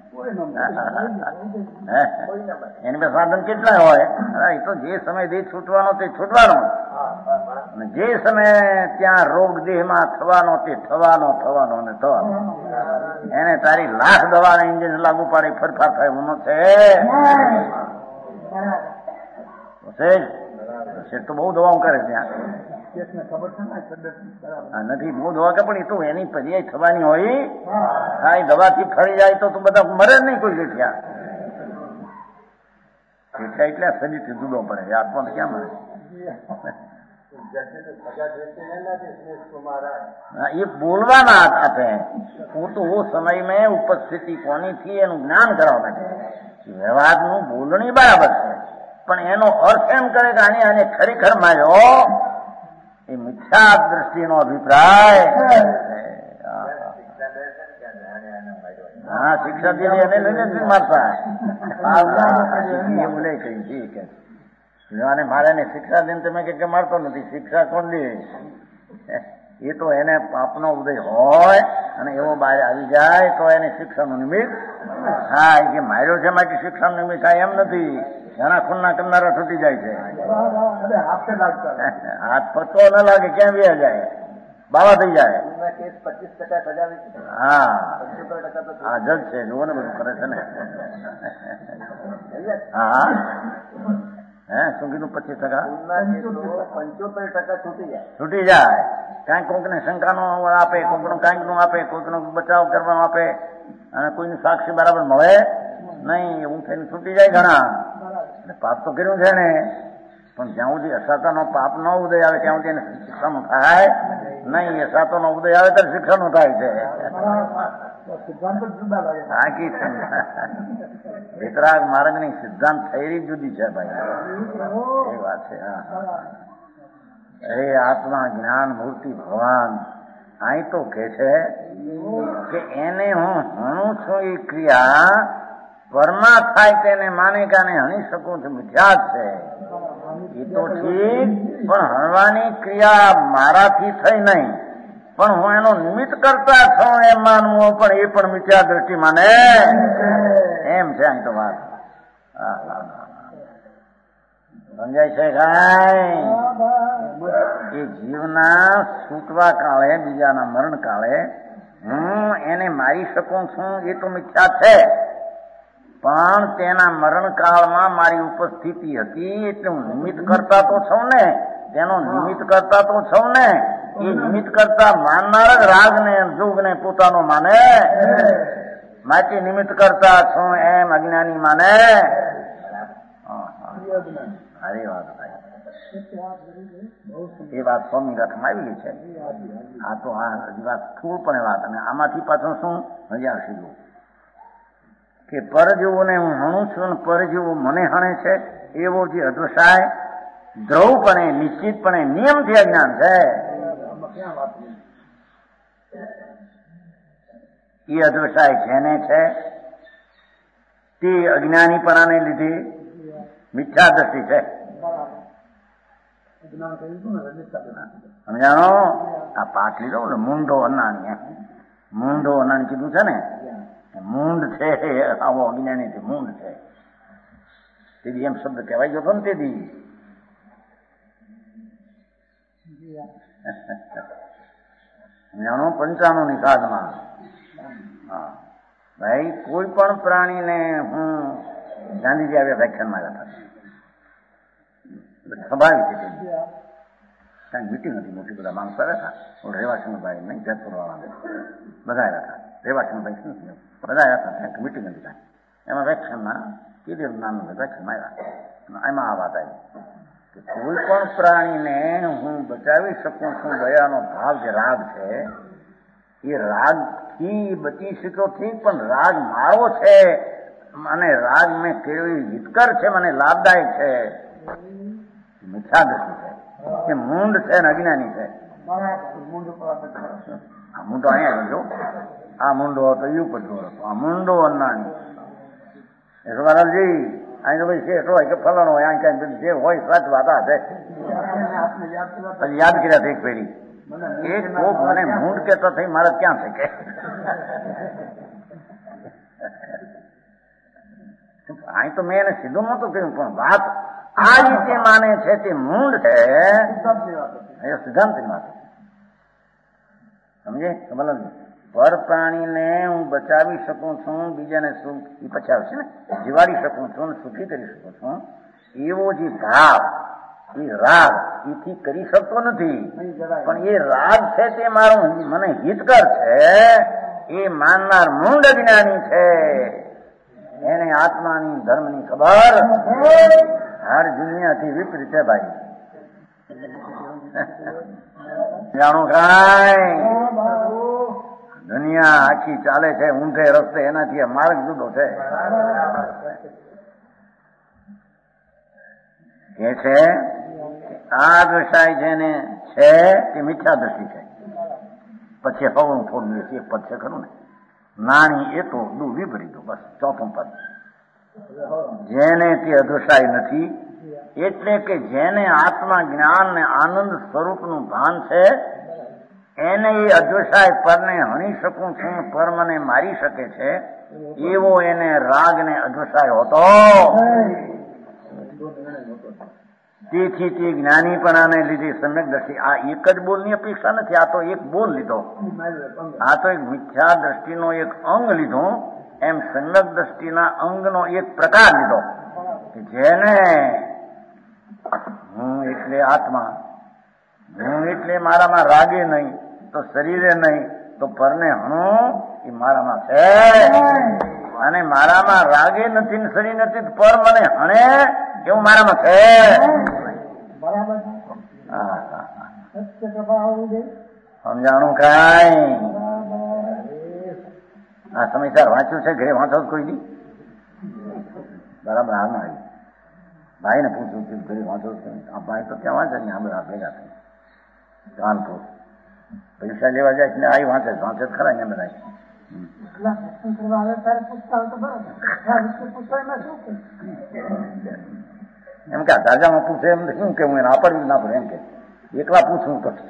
એની પાસે સાધન કેટલા હોય એ તો જે સમય દેહ છૂટવાનો તે છૂટવાનો અને જે સમય ત્યાં રોગ દેહમાં થવાનો તે થવાનો અને થવાનો. એને તારી લાખ દવાના ઇન્જેક્શન લાગુ પાડી ફરફાર થાય એમ છે તો બહુ દવાઓ કરે ત્યાં નથી બહુ દવા કે પણ એ તો એની પર્યાય થવાની હોય. હા એ દવાથી ફરી જાય તો બધા મરે જ નહીં કોઈ જેઠ્યા એટલે શરીરથી જુદો પડે આત્મા ક્યાં મળે. ये बोलवाना आपे वो तो वो समय में उपस्थिति कोनी थी एनु ज्ञान करावना છે. વ્યવહારનું બોલણી બરાબર છે પણ એનો અર્થ એમ કરે કે આને ખરેખર માર્યો એ મિથ્યા દ્રષ્ટિનો અભિપ્રાય. હા શિક્ષા દીધી એને લઈને મારતા એવું લઈ કહી ઠીક અને મારે એને શિક્ષા દઈને તમે કે મારતો નથી. શિક્ષા કોણ દે એ તો એને પાપનો ઉદય હોય અને એવો બહાર આવી જાય તો એને શિક્ષાનું નિમિત્ત. હા એ જે માર્યો છે એમાંથી શિક્ષાનું નિમિત્ત થાય એમ નથી. ઘણા ખૂનના કરનારા છૂટી જાય છે. હાથ પત્તો ન લાગે ક્યાં વ્યા જાય બાવા થઈ જાય. 25% હા હા જજ છે જુઓ ને બધું કરે છે ને. હા શું કીધું 25%? 75% છૂટી જાય. કાંઈક કોઈકને શંકાનો આપે કોઈકનું કાંઈક નું આપે કોઈકનો બચાવ કરવાનો આપે અને કોઈની સાક્ષી બરાબર મળે નહીં એવું થઈને છૂટી જાય ઘણા. પાપ તો કર્યું છે ને પણ જ્યાં સુધી અસાતાનો પાપ નો ઉદય આવે ત્યાં સુધી એને શિક્ષાનું થાય નહીં. અસાતોનો ઉદય આવે ત્યારે શિક્ષાનું થાય છે. બાકી વિતરાગ માર્ગની સિદ્ધાંત થયેલી જુદી છે ભાઈ, એ વાત છે. હે આત્મા જ્ઞાન મૂર્તિ ભગવાન અહીં તો કે છે કે એને હું હણું છું એ ક્રિયા પરમા થાય તેને માને કાને હણી શકું છું મિથ્યા જ છે. એ તો ઠીક, પણ હણવાની ક્રિયા મારાથી થઈ નહીં, પણ હું એનો નિમિત્ત કરતા છું એમ માનવું પણ એ પણ મિથ્યા દ્રષ્ટિ માને એમ છે અહીં તો વાત. સમજાય છે કાંઈ? એ જીવના છૂટવા કાળે, બીજાના મરણ કાળે હું એને મારી શકું છું એ તો મિથ્યા છે, પણ તેના મરણ કાળમાં મારી ઉપસ્થિતિ હતી એટલે હું નિમિત્ત કરતા તો છું ને, તેનો નિમિત્ત કરતા તો છું ને. એ નિમિત્ત કરતા માનનાર જ રાગને જોગને પોતાનો માને, માટે નિમિત્ત કરતા છું એમ અજ્ઞાની માને. સારી વાત થાય. એ વાત સ્વામી રથમાં આવેલી છે. આ તો આ વાત સ્થૂળ પણ વાત, અને આમાંથી પાછું શું હજી આવશે કે પરજીવોને હું હણું છું ને પરજીવો મને હણે છે, એવો જે અદૃશાય દ્રવપણે નિશ્ચિતપણે નિયમથી અજ્ઞાન છે. એ અદૃશાય જેને છે તે અજ્ઞાનીપણાને લીધે મિથ્યા દ્રષ્ટિ છે. સમજાણો? આ પાઠ લીધો ને મૂંઢો અનાણી, મૂંઢો અનાણી કીધું છે ને, મૂંઢ છે આવો અજ્ઞાની છે, મૂંઢ છે. તેથી એમ શબ્દ કહેવાય ગયો હતો ને તેથી. સમજાણો? 95 ની સાધમાં ભાઈ કોઈ પણ પ્રાણીને હું ગાંધીજી આવ્યા વ્યાખ્યાનમાં આવ્યા હતા, સ્વાભાવિક છે. કાંઈ મીટિંગ હતી મોટી, બધા માણસો આવ્યા હતા. રેવાશંકરભાઈ નહીં, જયપુરવાળા બધા આવ્યા હતા. રેવાશંકરભાઈ બધા આવ્યા હતા. કાંઈક મીટિંગ હતી કાંઈ, એમાં વ્યાખ્યાનમાં કીધું નાનું વ્યાખ્યાનમાં આવ્યા. એમાં આ વાત આવી કે કોઈ પણ પ્રાણીને હું બચાવી શકું છું. દયાનો ભાવ જે રાગ છે એ રાગથી બચી શક્યો ઠીક, પણ રાગ મારો છે અને રાગ મેં કેળવી હિતકર છે, મને લાભદાયક છે. મિથ્યા દ્રષ્ટિ છે, એ મૂંઢ છે ને અજ્ઞાની છે. આ મૂંઢો અહીંયા જો, આ મૂંઢો હતો એ ઉપર હતો, આ મૂંઢો અનાણી. યશોદાલાલજી અહીં તો ભાઈ શેઠ હોય કે ફલાણો હોય, આ ક્યાંક જે હોય સાચ વાત છે. પછી યાદ કર્યા એક પેઢી એક કોક મને મૂંઢ કેતો થઈ, મારે ક્યાં છે કે અહીં તો મેં એને સીધું નહોતું કહ્યું, પણ વાત આ રીતે માને છે તે મૂંઢ છે. સિદ્ધાંતની વાત સમજે? પર પ્રાણીને હું બચાવી શકું છું, બીજાને સુખ એ પછી આવશે ને, જીવાડી શકું છું, સુખી કરી શકું છું, એવો જે ભાવ એ રાગ એથી કરી શકતો નથી. પણ એ રાગ છે તે મારો મને હિતકર છે એ માનનાર મૂંઢ જ્ઞાની છે. એને આત્માની ધર્મની ખબર હર દુનિયાથી વિપરીત છે ભાઈ. જાણો કાંઈ દુનિયા આખી ચાલે છે ઊંધે રસ્તે, એનાથી આ માર્ગ જુદો છે. કે છે આ દશાય જેને છે તે મિથ્યા દ્રષ્ટિ છે. પછી હવનું થોડું એક પદ છે ખરું ને, નાની એ તો દુ વિપરીતો, બસ ચોથું પદ. જેને તે અદશાય નથી, એટલે કે જેને આત્મા જ્ઞાન ને આનંદ સ્વરૂપનું ભાન છે, એને એ અદશાય પરને હણી શકું છું, પર મને મારી શકે છે, એવો એને રાગ ને અદશાય હતો. તેથી તે જ્ઞાનીપણાને લીધે સમ્યક દ્રષ્ટિ, આ એક જ બોલની અપેક્ષા નથી, આ તો એક બોલ લીધો, આ તો એક મિથ્યા દ્રષ્ટિનો એક અંગ લીધો, એમ સમ્યક દ્રષ્ટિના અંગનો એક પ્રકાર લીધો કે જેને હું એટલે આત્મા, હું એટલે મારામાં રાગે નહીં, તો શરીરે નહીં, તો પરને હણું એ મારામાં છે. અને મારામાં રાગે નથી, શરીર નથી, પર મને હણે એવું મારામાં છે. બરાબર હા હા સત્ય પ્રભાવ દે સમજાણું કાંઈ આ સમયસર વાંચ્યું છે ઘરે વાંચો કોઈ દી બરાબર હાલમાં આવી ભાઈને પૂછ્યું કે ઘરે વાંચો આ ભાઈ તો ક્યાં વાંચે ને આ બધા ભેગા થઈ કાનપુર પૈસા લેવા જાય એટલે આવી વાંચે જ ખરા અહીંયા બધા એમ કે દાદામાં પૂછે એમ શું કે હું એને આપડવી ના પડે એમ કે એકલા પૂછવું પડશે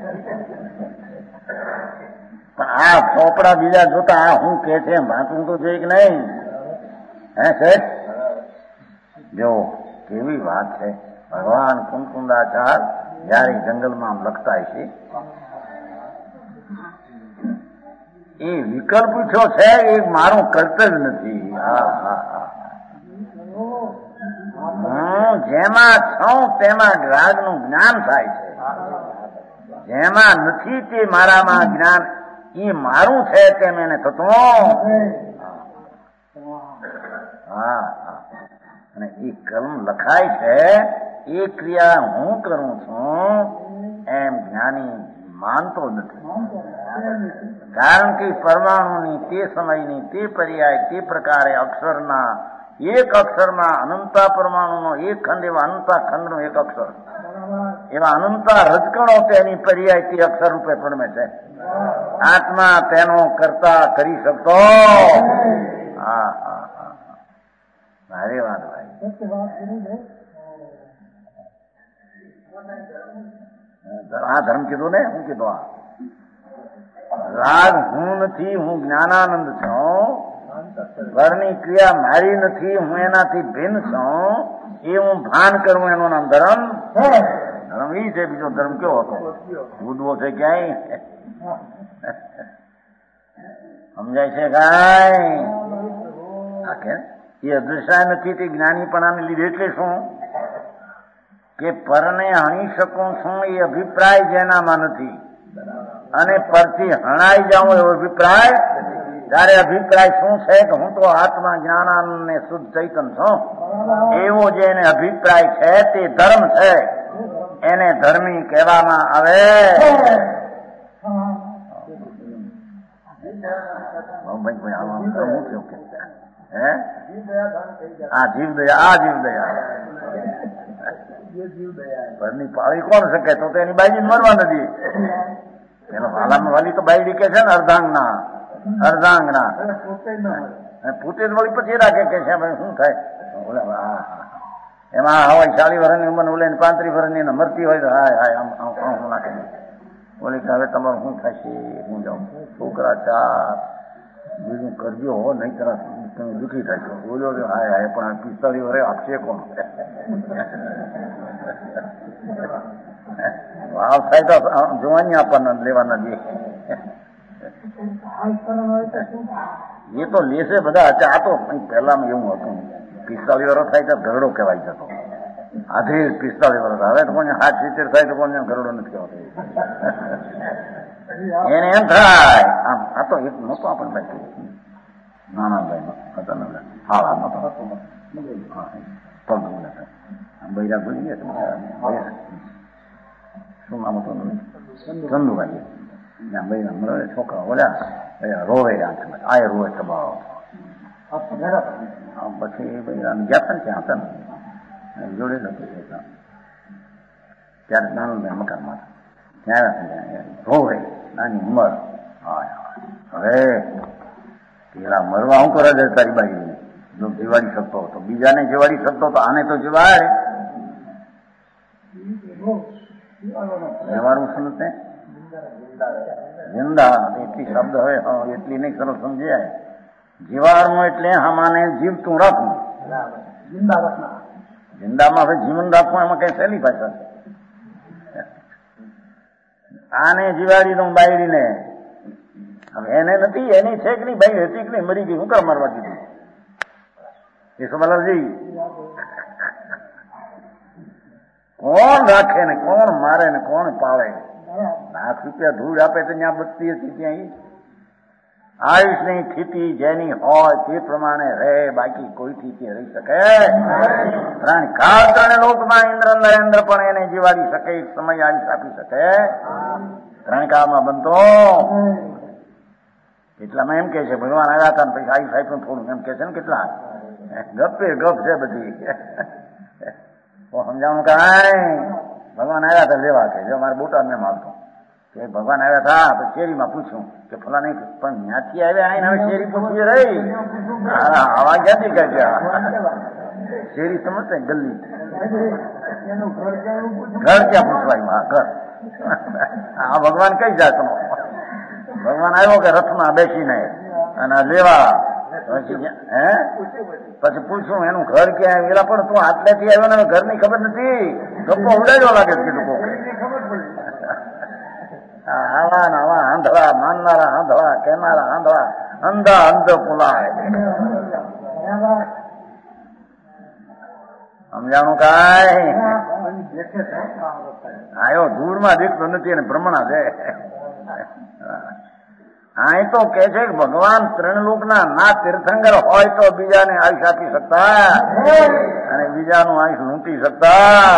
પણ આ ચોપડા બીજા જોતા આ શું કે છે વાંચવું તો જોઈએ કે નહીં હે છે જો કેવી વાત છે ભગવાન કુમકુંદાચાર જયારે જંગલમાં લખતા છે એ વિકલ્પ પૂછ્યો છે એ મારું કર્તવ્ય નથી હું જેમાં છું તેમાં રાગનું જ્ઞાન થાય છે જેમાં નથી તે મારામાં જ્ઞાન એ મારું છે તેમ એને થતું હા અને એ કલમ લખાય છે એ ક્રિયા હું કરું છું એમ જ્ઞાની માનતો નથી કારણ કે પરમાણુની તે સમયની તે પર્યાય તે પ્રકારે અક્ષરના એક અક્ષરમાં અનંતા પરમાણુનો એક ખંડ એવા અનંતા ખંડનો એક અક્ષર એવા અનંતા રજકણો તેની પર્યાય તે અક્ષર રૂપે પડમે છે આત્મા તેનો કરતા કરી શકતો હા હા હા મારી વાત ભાઈ આ ધર્મ કીધું ને હું કીધું આ રાગ હું નથી હું જ્ઞાનાનંદ છું ઘરની ક્રિયા મારી નથી હું એનાથી ભિન્ન છું એ હું ભાન કરું એનું નામ ધર્મ ધર્મ ઈ છે બીજો ધર્મ કેવો હતો ઉદવો છે ક્યાંય સમજાય છે કાંઈ એ અદૃશ્ય નથી તે જ્ઞાનીપણાને લીધે એટલે શું કે પરને હણી શકું છું એ અભિપ્રાય જેનામાં નથી અને પરથી હણાઈ જાઉં એવો અભિપ્રાય ત્યારે અભિપ્રાય શું છે કે હું તો આત્મા જ્ઞાનાનંદ ને શુદ્ધ ચૈતન છું એવો જે એને અભિપ્રાય છે તે ધર્મ છે એને ધર્મી કહેવામાં આવે હે આ જીવદયા ઘરની પાળી કોણ શકે તો એની બાયડી મરવા નથી એનો વાલામાં વાલી તો બાયડી કે છે ને અર્ધાંગના પોતે જ વળી પછી રાખે કે છે ભાઈ શું થાય એમાં હોય 40 વર્ષની ઉંમર ઓલે 35 વર્ષની મરતી હોય તો હાય આમ નાખે ઓલી કે હવે તમારું શું થશે હું જાઉં છોકરા 4 બીજું કરજો હો નહીં તરફ તમે દુઃખી થશો બોલ્યો તો હાય પણ 45 વર્ષે આપશે કોણ ભાવ થાય તો જોવાની આપણને લેવાના દે એ તો લેશે બધા આ તો પહેલામાં એવું હતું 45 વર્ષ થાય તો ઘરડો કહેવાય જતો આધે 45 વર્ષ આવે તો કોને 60-70 થાય તો કોને ઘરડો નથી કહેવાતો એને એમ થાય આમ આ તો એક નહોતો આપણે ભાઈ નાના ભાઈ હા નતો પગ બૈરા ભૂલી ગયા શું નામ હતું ચંદુભાઈ બૈરા મળે છોકરા ઓલ્યા રોવે આ રોવે સ્વભાવ પછી બૈરા ગયા ને ત્યાં હતા ને જોડે હતું ત્યારે નાનું મકાનમાં ત્યારે રોવે નાની ઉંમર હવે પેલા મરવા શું કરે છે તારી બાઈ જો જીવાડી શકતો તો બીજાને જીવાડી શકતો તો આને તો જીવાય વ્યવહારું શું છે જિંદા એટલી શબ્દ હવે એટલી નહીં સરસ સમજાય જીવાડવું એટલે હમાને જીવતું રાખવું જિંદામાં હવે જીવન રાખવું એમાં કઈ સહેલી ભાષા છે આને જીવાડી દઉં બાયડીને હવે એને નથી એની છે કે નહીં બાઈ હતી કે નહીં મરી ગઈ હું કામ મારવા દીધું એ સમલાજી કોણ રાખે ને કોણ મારે ને કોણ પાવે ₹1 ધૂળ આપે તો ત્યાં બચતી હતી ત્યાં આયુષની સ્થિતિ જેની હોય તે પ્રમાણે રહે, બાકી કોઈથી તે રહી શકે ત્રણ કાળ ત્રણ લોકમાં ઇન્દ્ર નરેન્દ્ર પણ એને જીવાડી શકે, એક સમય આયુષ આપી શકે ત્રણ કાળમાં બનતો. એટલામાં એમ કે છે ભગવાન આવ્યા હતા પછી આયુષ આપ્યું થોડું એમ કે છે ને, કેટલા ગપે ગપ છે બધી. સમજાવવાનું કાંઈ ભગવાન આવ્યા હતા લેવા કે જો મારે બોટાદ ને માલતો કે ભગવાન આવ્યા હતા તો શેરીમાં પૂછ્યું કે ફલા નહીં, પણ ત્યાંથી આવ્યા આવીને હવે શેરી પૂછવી રહી આવા ક્યાંથી કરશે, શેરી સમજશે ગલ્લી ઘર ક્યાં પૂછવાય, હા ઘર. આ ભગવાન કઈ જાતનો ભગવાન આવ્યો કે રથમાં બેસીને અને લેવા પછી પૂછું એનું ઘર ક્યાં એલા પણ તું આટલેથી આવ્યો ને ઘરની ખબર નથી, ગપ્પો ઉડાડ્યો લાગે કીધું કોકે. આવા આવા આંધળા માનનારા આંધળા કહેનારા આંધળા અંધા અંધ પુલાય. સમજાણું કાંઈ આયો દૂરમાં દેખતો નથી અને ભ્રમણા છે. અહીં તો કે છે કે ભગવાન ત્રણલોકના ના તીર્થંકર હોય તો બીજાને આયુષ આપી શકતા અને બીજાનું આયુષ લૂંટી શકતા.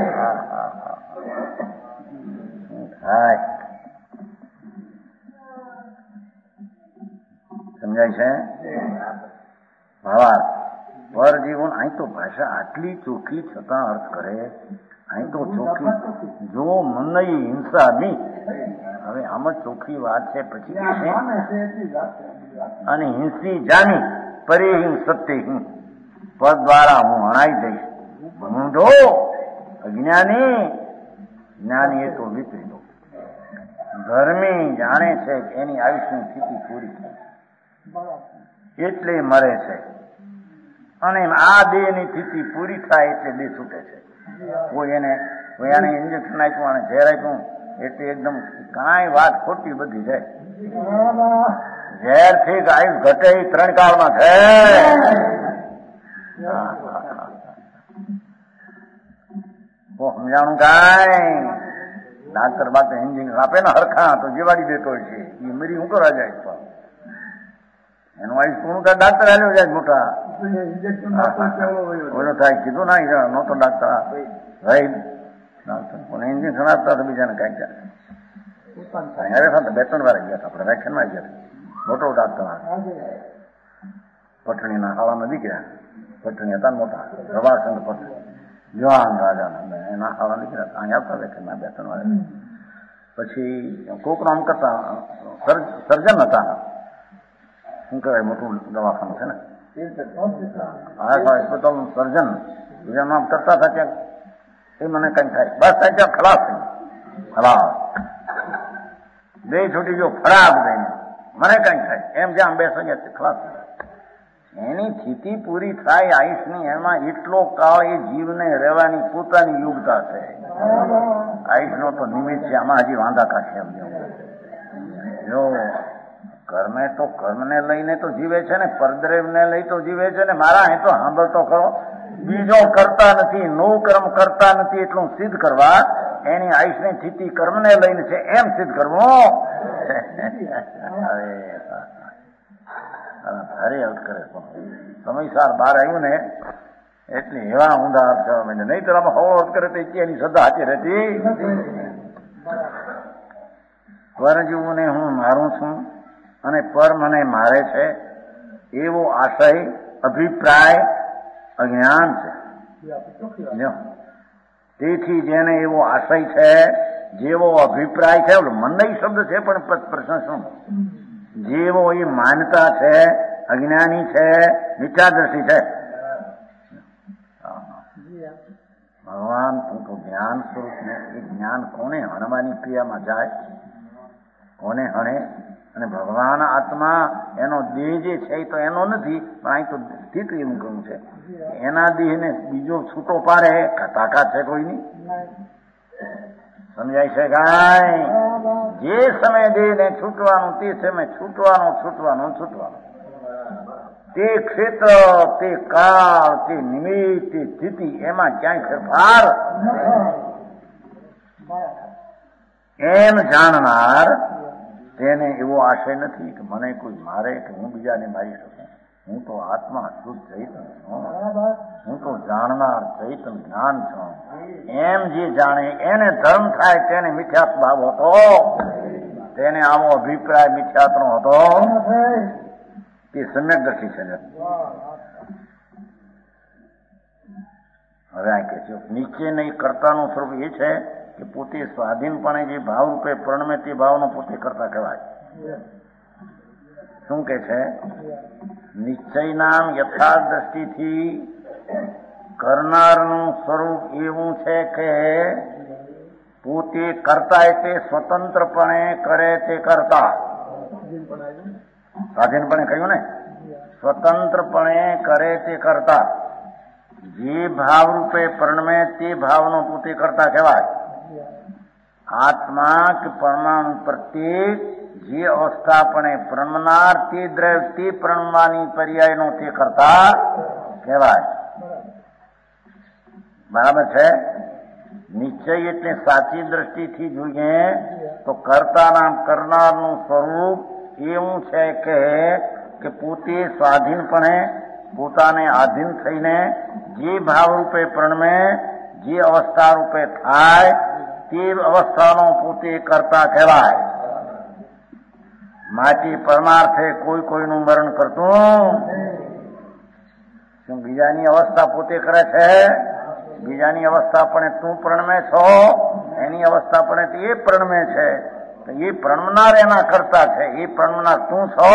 સમજાય છે ભાવાર્થ પરજીવન. અહીં તો ભાષા આટલી ચોખ્ખી છતાં અર્થ કરે, અહીં તો ચોખ્ખી જો મનઈ હિંસા નહીં. હવે આમ જ ચોખ્ખી વાત છે પછી અને હિંસી જાની પરિહિંગ સત્યહિંગ પદ દ્વારા હું હણાઈ જઈશ. ભૂંડો અજ્ઞાની, જ્ઞાની એ તો વિપરીતો. ધર્મી જાણે છે કે એની આયુષ્યની સ્થિતિ પૂરી થઈ એટલે મરે છે અને આ દેહની સ્થિતિ પૂરી થાય એટલે દેહ છૂટે છે. કોઈ એને ઇન્જેક્શન આપ્યું અને ઝેર આપ્યું એટલે એકદમ કાંઈ વાત ખોટી બધી છે. ઝેર થી આયુષ ઘટે ત્રણ કાળમાં છે. સમજાણું કાંઈ ડાક્ટર બાક્ટર ઇન્જેક્શન આપે ને હરખા તો જીવાડી દેતો હોય છે, એ મરી હું કરવા જાય એનું આયુષ પૂરું થાય. ડાક્ટર આવ્યો જાય મોટા ઓલો થાય કીધું ના નહોતો ડાક્ટર ભાઈ ડાક્ટર પણ ઇન્જેક્શન આપતા તો બીજાને કઈ જાય. હવે તો બે ત્રણ વાર ગયા આપણે વ્યાખ્યાનમાં ગયા. મોટો ડાક્ટર પટણીના હાળામાં દીકરા, પટણી હતા મોટા પ્રભાસંગ પટણી જવાન રાજા એના હાળા દીકરા અહીં આવતા વ્યાખ્યાનમાં બે ત્રણ વાર. પછી કોકનો આમ કરતા સર્જન હતા, શું કહેવાય મોટું દવાખાનું છે ને હોસ્પિટલ સર્જન બીજામાં કરતા હતા ત્યાં એ મને કઈ થાય બસ થાય ત્યાં ખલાસ થઈ ખલાસ બે છૂટી ગયો ખરાબ થઈને મને કઈ થાય એમ જ્યાં બેસે ખલાસ એની સ્થિતિ પૂરી થાય આયુષની એમાં એટલો કાળ એ જીવને રહેવાની પોતાની યોગ્યતા છે. આયુષનો તો નિમિત્ત છે, આમાં હજી વાંધા કાઢશે. જો કર્મે તો કર્મને લઈને તો જીવે છે ને પરદ્રેવને લઈ તો જીવે છે ને. મારા અહીં તો સાંભળતો ખરો બીજો કરતા નથી, નો કર્મ કરતા નથી એટલું સિદ્ધ કરવા એની આયુષની સ્થિતિ કર્મને લઈને છે એમ સિદ્ધ કરવું. ભારે અર્થ કરે સમયસાર બહાર આવ્યું ને એટલે એવા ઊંધા અર્થ કરવા માંડે. નહીં તો આમાં હળો અર્થ કરે તો એની શ્રદ્ધા હાથી રહેતી. પરજીવોને હું મારું છું અને પર મને મારે છે એવો આશય અભિપ્રાય અજ્ઞાન છે. તેથી જેને એવો આશય છે, જેવો અભિપ્રાય છે, મનઈ શબ્દ છે પણ પ્રશ્ન શું, જેવો એ માનતા છે, અજ્ઞાની છે, મિથ્યાદર્શી છે. ભગવાન તું તો જ્ઞાન સ્વરૂપ ને એ જ્ઞાન કોને હણવાની ક્રિયામાં જાય, કોને હણે? અને ભગવાન આત્મા એનો દેહ જે છે એ તો એનો નથી, પણ અહીં તો સ્થિત એમ કહ્યું છે એના દેહને બીજો છૂટો પાડે તાકાત છે કોઈની? સમજાય છે કાંઈ? જે સમય દેહને છૂટવાનું તે સમય છૂટવાનું. તે ક્ષેત્ર, તે કાળ, તે નિમિત્ત, તે સ્થિતિ એમાં ક્યાંય ફેરફાર એમ જાણનાર તેને એવો આશય નથી કે મને કોઈ મારે કે હું બીજાને મારી શકું. હું તો આત્મા શુદ્ધ ચૈતન છું. હું તો જાણનાર ચૈતન જ્ઞાન છું. એમ જે જાણે એને ધર્મ થાય તેને મિથ્યાત્વ ભાવ હતો. તેને આવો અભિપ્રાય મિથ્યાત્વનો હતો તે સમ્યકદર્શી છે. હવે આ કે છે નીચે નહીં કર્તાનું સ્વરૂપ એ છે કે પોતે સ્વાધીનપણે જે ભાવ રૂપે પ્રણમે તે ભાવનો પોતે કરતા કહેવાય. શું કે છે? નિશ્ચયનામ યથાર્થ દ્રષ્ટિથી કરનારનું સ્વરૂપ એવું છે કે પોતે કરતા એટલે સ્વતંત્રપણે કરે તે કરતા. સ્વાધીનપણે કહ્યું ને, સ્વતંત્રપણે કરે તે કરતા. જે ભાવ રૂપે પ્રણમે તે ભાવનો પોતે કરતા કહેવાય. આત્મા કે પરમાણુ પ્રત્યેક જે અવસ્થાપણે પ્રણમનાર તે દ્રવ્ય તે પ્રણમવાની પર્યાયનો તે કરતા કહેવાય. બરાબર છે? નિશ્ચય એટલે સાચી દ્રષ્ટિથી જોઈએ તો કર્તાના કરનારનું સ્વરૂપ એવું છે કે પોતે સ્વાધીનપણે પોતાને આધીન થઈને જે ભાવ રૂપે પ્રણમે જે અવસ્થા રૂપે થાય તે અવસ્થાનો પોતે કરતા કહેવાય. માટે પરમાર્થે કોઈ કોઈનું મરણ કરતું શું? બીજાની અવસ્થા પોતે કરે છે. બીજાની અવસ્થા પણ તું પ્રણમે છો, એની અવસ્થા પણ એ પ્રણમે છે. તો એ પ્રણમનાર એના કરતા છે. એ પ્રણમનાર તું છો.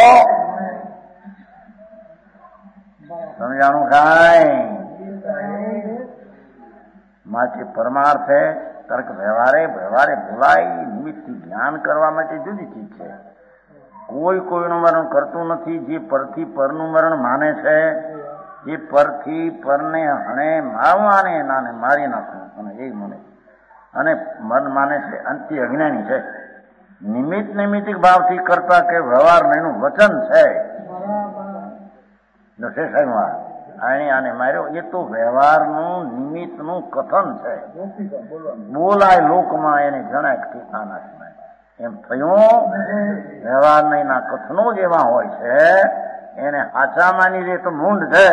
સમજાણું કાંઈ? માટે પરમાર્થે તર્ક વ્યવહારે બોલાય નિમિત્તથી જ્ઞાન કરવા માટે જુદી ચીજ છે. કોઈ કોઈનું મરણ કરતું નથી. જે પરથી પરનું મરણ માને છે, જે પરથી પરને હણે મારવાને નાને મારી નાખવું અને એ મને અને મન માને છે અંતિ અજ્ઞાની છે. નિમિત્તિક ભાવથી કરતા કે વ્યવહાર એનું વચન છે. આને માર્યો એ તો વ્યવહારનું નિમિત્તનું કથન છે. બોલાય લોકમાં એને જણાય ઠેકાના એમ થયું. વ્યવહાર ના કથનો જ એવા હોય છે એને હાચા માની રે તો મૂંડ છે.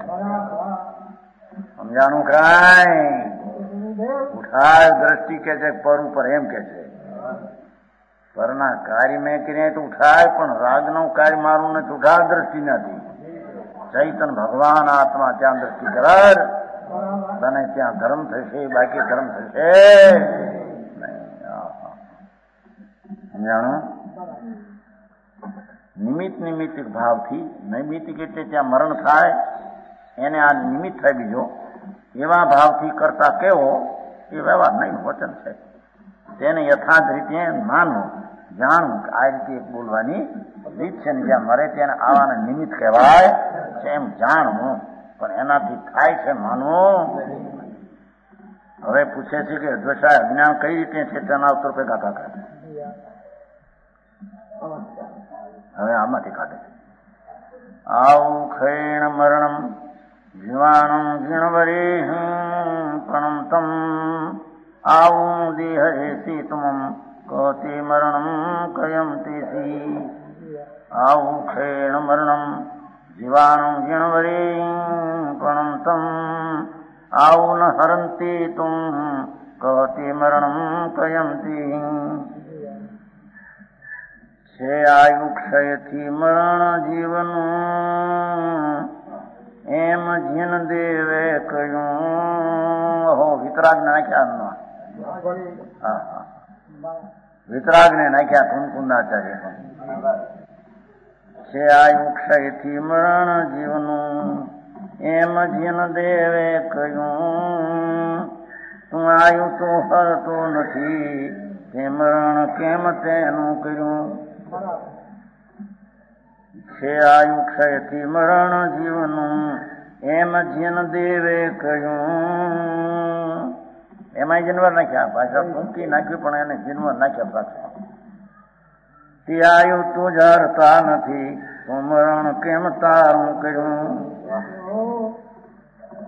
સમજાણું કાંઈ? ઉઠાય દ્રષ્ટિ કે છે પર ઉપર એમ કે છે પરના કાર્ય મેં કરીને તો ઉઠાય પણ રાગનું કાર્ય મારું નથી. ઉઠાય દ્રષ્ટિ નથી. ચૈતન ભગવાન આત્મા ત્યાં દ્રષ્ટિ કર તને ત્યાં ધર્મ થશે, બાકી ધર્મ થશે સમજાણું? નિમિત્તિક ભાવથી નૈમિત્તિક એટલે ત્યાં મરણ થાય એને આ નિમિત્ત થાય બીજો એવા ભાવથી કરતા કેવો એ વ્યવહાર નહીં વચન છે. તેને યથાર્થ રીતે માનવું જાણવું કે આ રીતે એક બોલવાની રીત છે ને જ્યાં મરે તેને આવાને નિમિત્ત કહેવાય છે એમ જાણવું. પણ એનાથી થાય છે માનવું. હવે પૂછે છે કે દ્વેષા અજ્ઞાન કઈ રીતે છે તેના ઉત્તર પે ગાતા કરે. હવે આમાંથી કાઢે આવું ખૈણ મરણમ જીવાણમ જીણવરી પણમ તમ આવું દેહરેસી તુમમ કતે મરણમ કયમ તેસી. આવું ખૈણ મરણમ જીવાણમ જીણવરી પણમ તમ આવું ન હરંતી તુમ કતે મરણમ કયમ તે. છે આયુ ક્ષયથી મરણ જીવનું એમ જીન દેવે કહ્યું. હો વિતરાગ ને નાખ્યા વિતરાગ ને નાખ્યા કુંકુંદાચાર્ય. છે આયુ ક્ષયથી મરણ જીવનું એમ જીન દેવે કહ્યું. તું આયુ તો હરતો નથી તે મરણ કેમ તેનું કર્યું. છે આયુ ક્ષયથી મરણ જીવનું એમ જીન દેવે કહ્યું. એમાં જીનવર નાખ્યા પાછા ફૂંકી નાખ્યું પણ એને જીનવર નાખ્યા પાછા. તે આયુ તું જ હરતા નથી તો મરણ કેમ તારું કર્યું.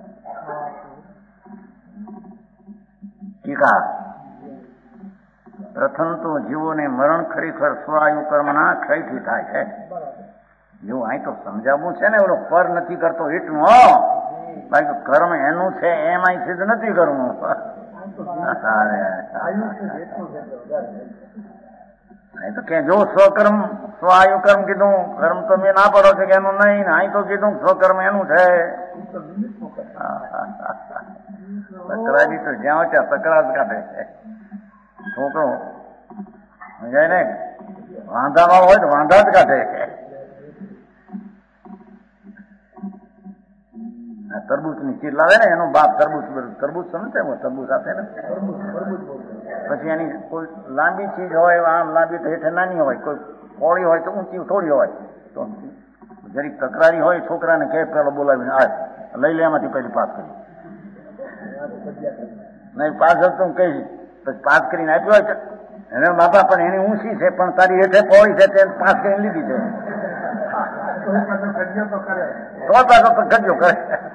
ટીકા પ્રથમ તો જીવોને મરણ ખરેખર સ્વાયુ કર્મના ક્ષયથી થાય છે. જેવું અહીં તો સમજાવવું છે ને, એવડો પર નથી કરતો એટલું. બાકી કર્મ એનું છે એમ અહીં સિદ્ધ નથી કરવું. તો કે જો સ્વકર્મ સ્વાયુ કર્મ કીધું, કર્મ તો મેં ના પડો છે કે એનું નહીં, અહીં તો કીધું સ્વકર્મ એનું છે. તકરારી તો જ્યાં ત્યાં તકરા જ કાઢે છે. છોકરો સમજાય ને, વાંધામાં હોય તો વાંધા જ કાઢે છે. તરબૂચ ની ચીર લાવે ને, એનો બાપ તરબૂચ સમજે તરબૂચ આપે ને, પછી એની કોઈ લાંબી ચીજ હોય, આમ લાંબી તો હેઠે નાની હોય, કોઈ પોળી હોય તો ઊંચી થોડી હોય. તો જરીક તકરારી હોય, છોકરાને કે પેલો બોલાવીને આ લઈ લે, એમાંથી પેલી પાસ કરી નહીં, પાસ હતું કઈ પાસ કરીને આપ્યું હોય એને બાપા, પણ એની ઊંચી છે પણ તારી હેઠે પોળી છે, તે પાસ કરીને લીધી છે. તો પાછો તો ગજો કરે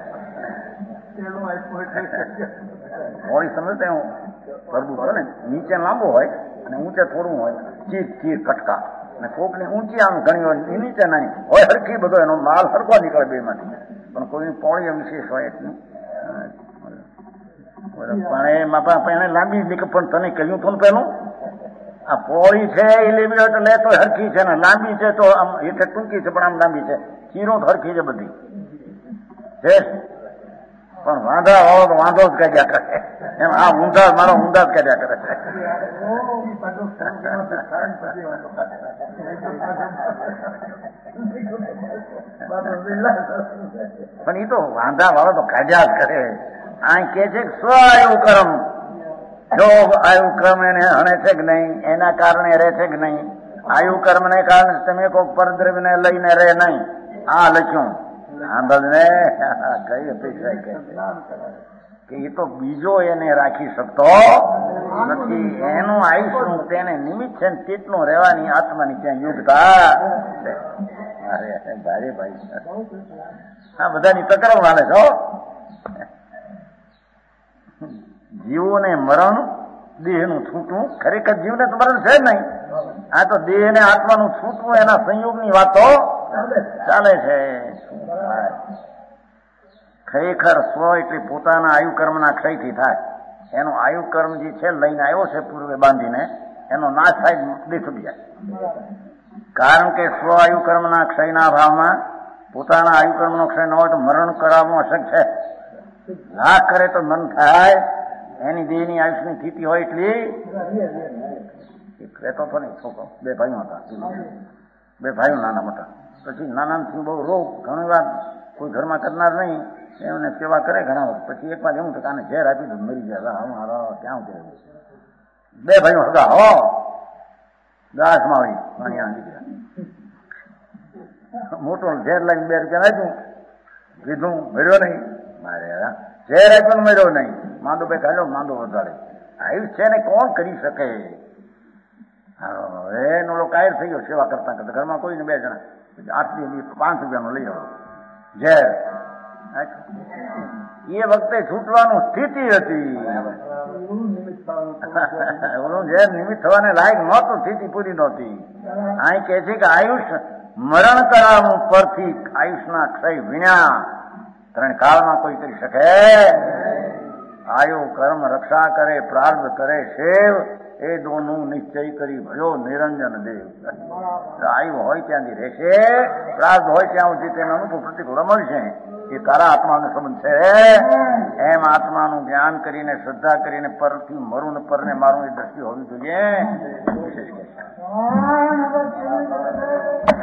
હોળી સમજે. હું તરબૂચ હોય ને નીચે લાંબો હોય અને ઊંચે થોડું હોય, ચીર કટકા, અને કોક ની ઊંચી આમ ઘણી હોય, નીચે નાની હોય, હરખી બધો એનો માલ હરખો નીકળે બે માંથી, પણ કોઈની પોળી વિશેષ હોય એટલું. પણ એ બાપા એને લાંબી નીકળ, પણ તને કહ્યું હતું ને પેલું, આ પોળી છે એ લેવી હોય તો લે તો હરખી છે ને, લાંબી છે તો આમ એટલે ટૂંકી છે પણ આમ લાંબી છે, ચીરો તો હરખી છે બધી છે, પણ વાંધા વાળો તો વાંધો જ કાઢ્યા કરે એમ. આ ઊંધા મારો ઊંધા જ કાઢ્યા કરે છે. પણ એ તો વાંધા વાળો તો કાઢ્યા જ કરે. આ કે છે સ્વાયુ કર્મ, જો આયુ કર્મ એને હણે છે કે નહીં, એના કારણે રહે છે કે નહીં. આયુ કર્મ ને કારણે તમે કોઈ પરદ્રવ્ય ને લઈને રહે નહીં. આ લખ્યું આંબળને કઈ અપેક્ષા કે એ તો બીજો એને રાખી શકતો નથી. એનું આયુષ્યનું તેને નિમિત્ત છે ને તેટલું રહેવાની આત્માની ત્યાં યુગતા. અરે ભારે ભાઈ, આ બધાની તકરાર વાલે છો. જીવોને મરણ દેહનું છૂટવું, ખરેખર જીવને તો મરણ છે જ નહીં. આ તો દેહ ને આત્માનું છૂટવું, એના સંયોગની વાતો ચાલે છે. ખરેખર સ્વ એટલે પોતાના આયુ કર્મના ક્ષયથી થાય. એનો આયુ કર્મ જે છે લઈને આવ્યો છે પૂર્વે બાંધીને, એનો નાશ થાય, દેહ છૂટી જાય. કારણ કે સ્વ આયુ કર્મના ક્ષયના ભાવમાં પોતાના આયુ કર્મનો ક્ષય ન હોય તો મરણ કરાવવું અશક્ય છે. લાખ કરે તો મન થાય. એની દેહની આયુષની સ્થિતિ હોય એટલી રહેતો હતો ને. છોકરો બે ભાઈઓ હતા, બે ભાઈઓ નાના મોટા. પછી નાનાથી બહુ રોગ, ઘણી વાર કોઈ ઘરમાં કરનાર નહીં, એમને સેવા કરે ઘણા વખત. પછી એક વાર એવું થયું આને ઝેર આપી દઉં મરી જાય. ક્યાં કરે બે ભાઈઓ હતા હો, દાસમાં આવી પાણી નીકળ્યા. મોટો ઝેર લાગી 2 રૂપિયા આપ્યું, લીધું, મર્યો નહીં. મારે ઝેર આપ્યું મર્યો નહીં. માંદો બે ખાલો, માંદો વધારે. આયુષ છે ને કોણ કરી શકે? હવે એનો કાયર થઈ ગયો સેવા કરતા કરતા. ઘરમાં કોઈને 2 જણા, 8 5 રૂપિયાનો લઈ આવો ઝેર. એ વખતે છૂટવાનું સ્થિતિ હતી. ઓલું ઝેર નિમિત્ત થવાને લાયક નહોતું, સ્થિતિ પૂરી નહોતી. અહીં કે છે કે આયુષ મરણ કરાવવું પરથી આયુષના ક્ષય વિના 3 કાળમાં કોઈ કરી શકે. આયુ કર્મ રક્ષા કરે, પ્રાર્થ કરે શેવ, એ દોનું નિશ્ચય કરી ભયો નિરંજન દેવ. આયુ હોય ત્યાંથી રહેશે, પ્રાર્થ હોય ત્યાં સુધી તેને અનુકૂળ પ્રતિકૂળ મળશે. એ તારા આત્માનો સંબંધ છે. એમ આત્માનું જ્ઞાન કરીને, શ્રદ્ધા કરીને પરથી મરું ને પરને મારું એ દ્રષ્ટિ હોવી જોઈએ. વિશેષ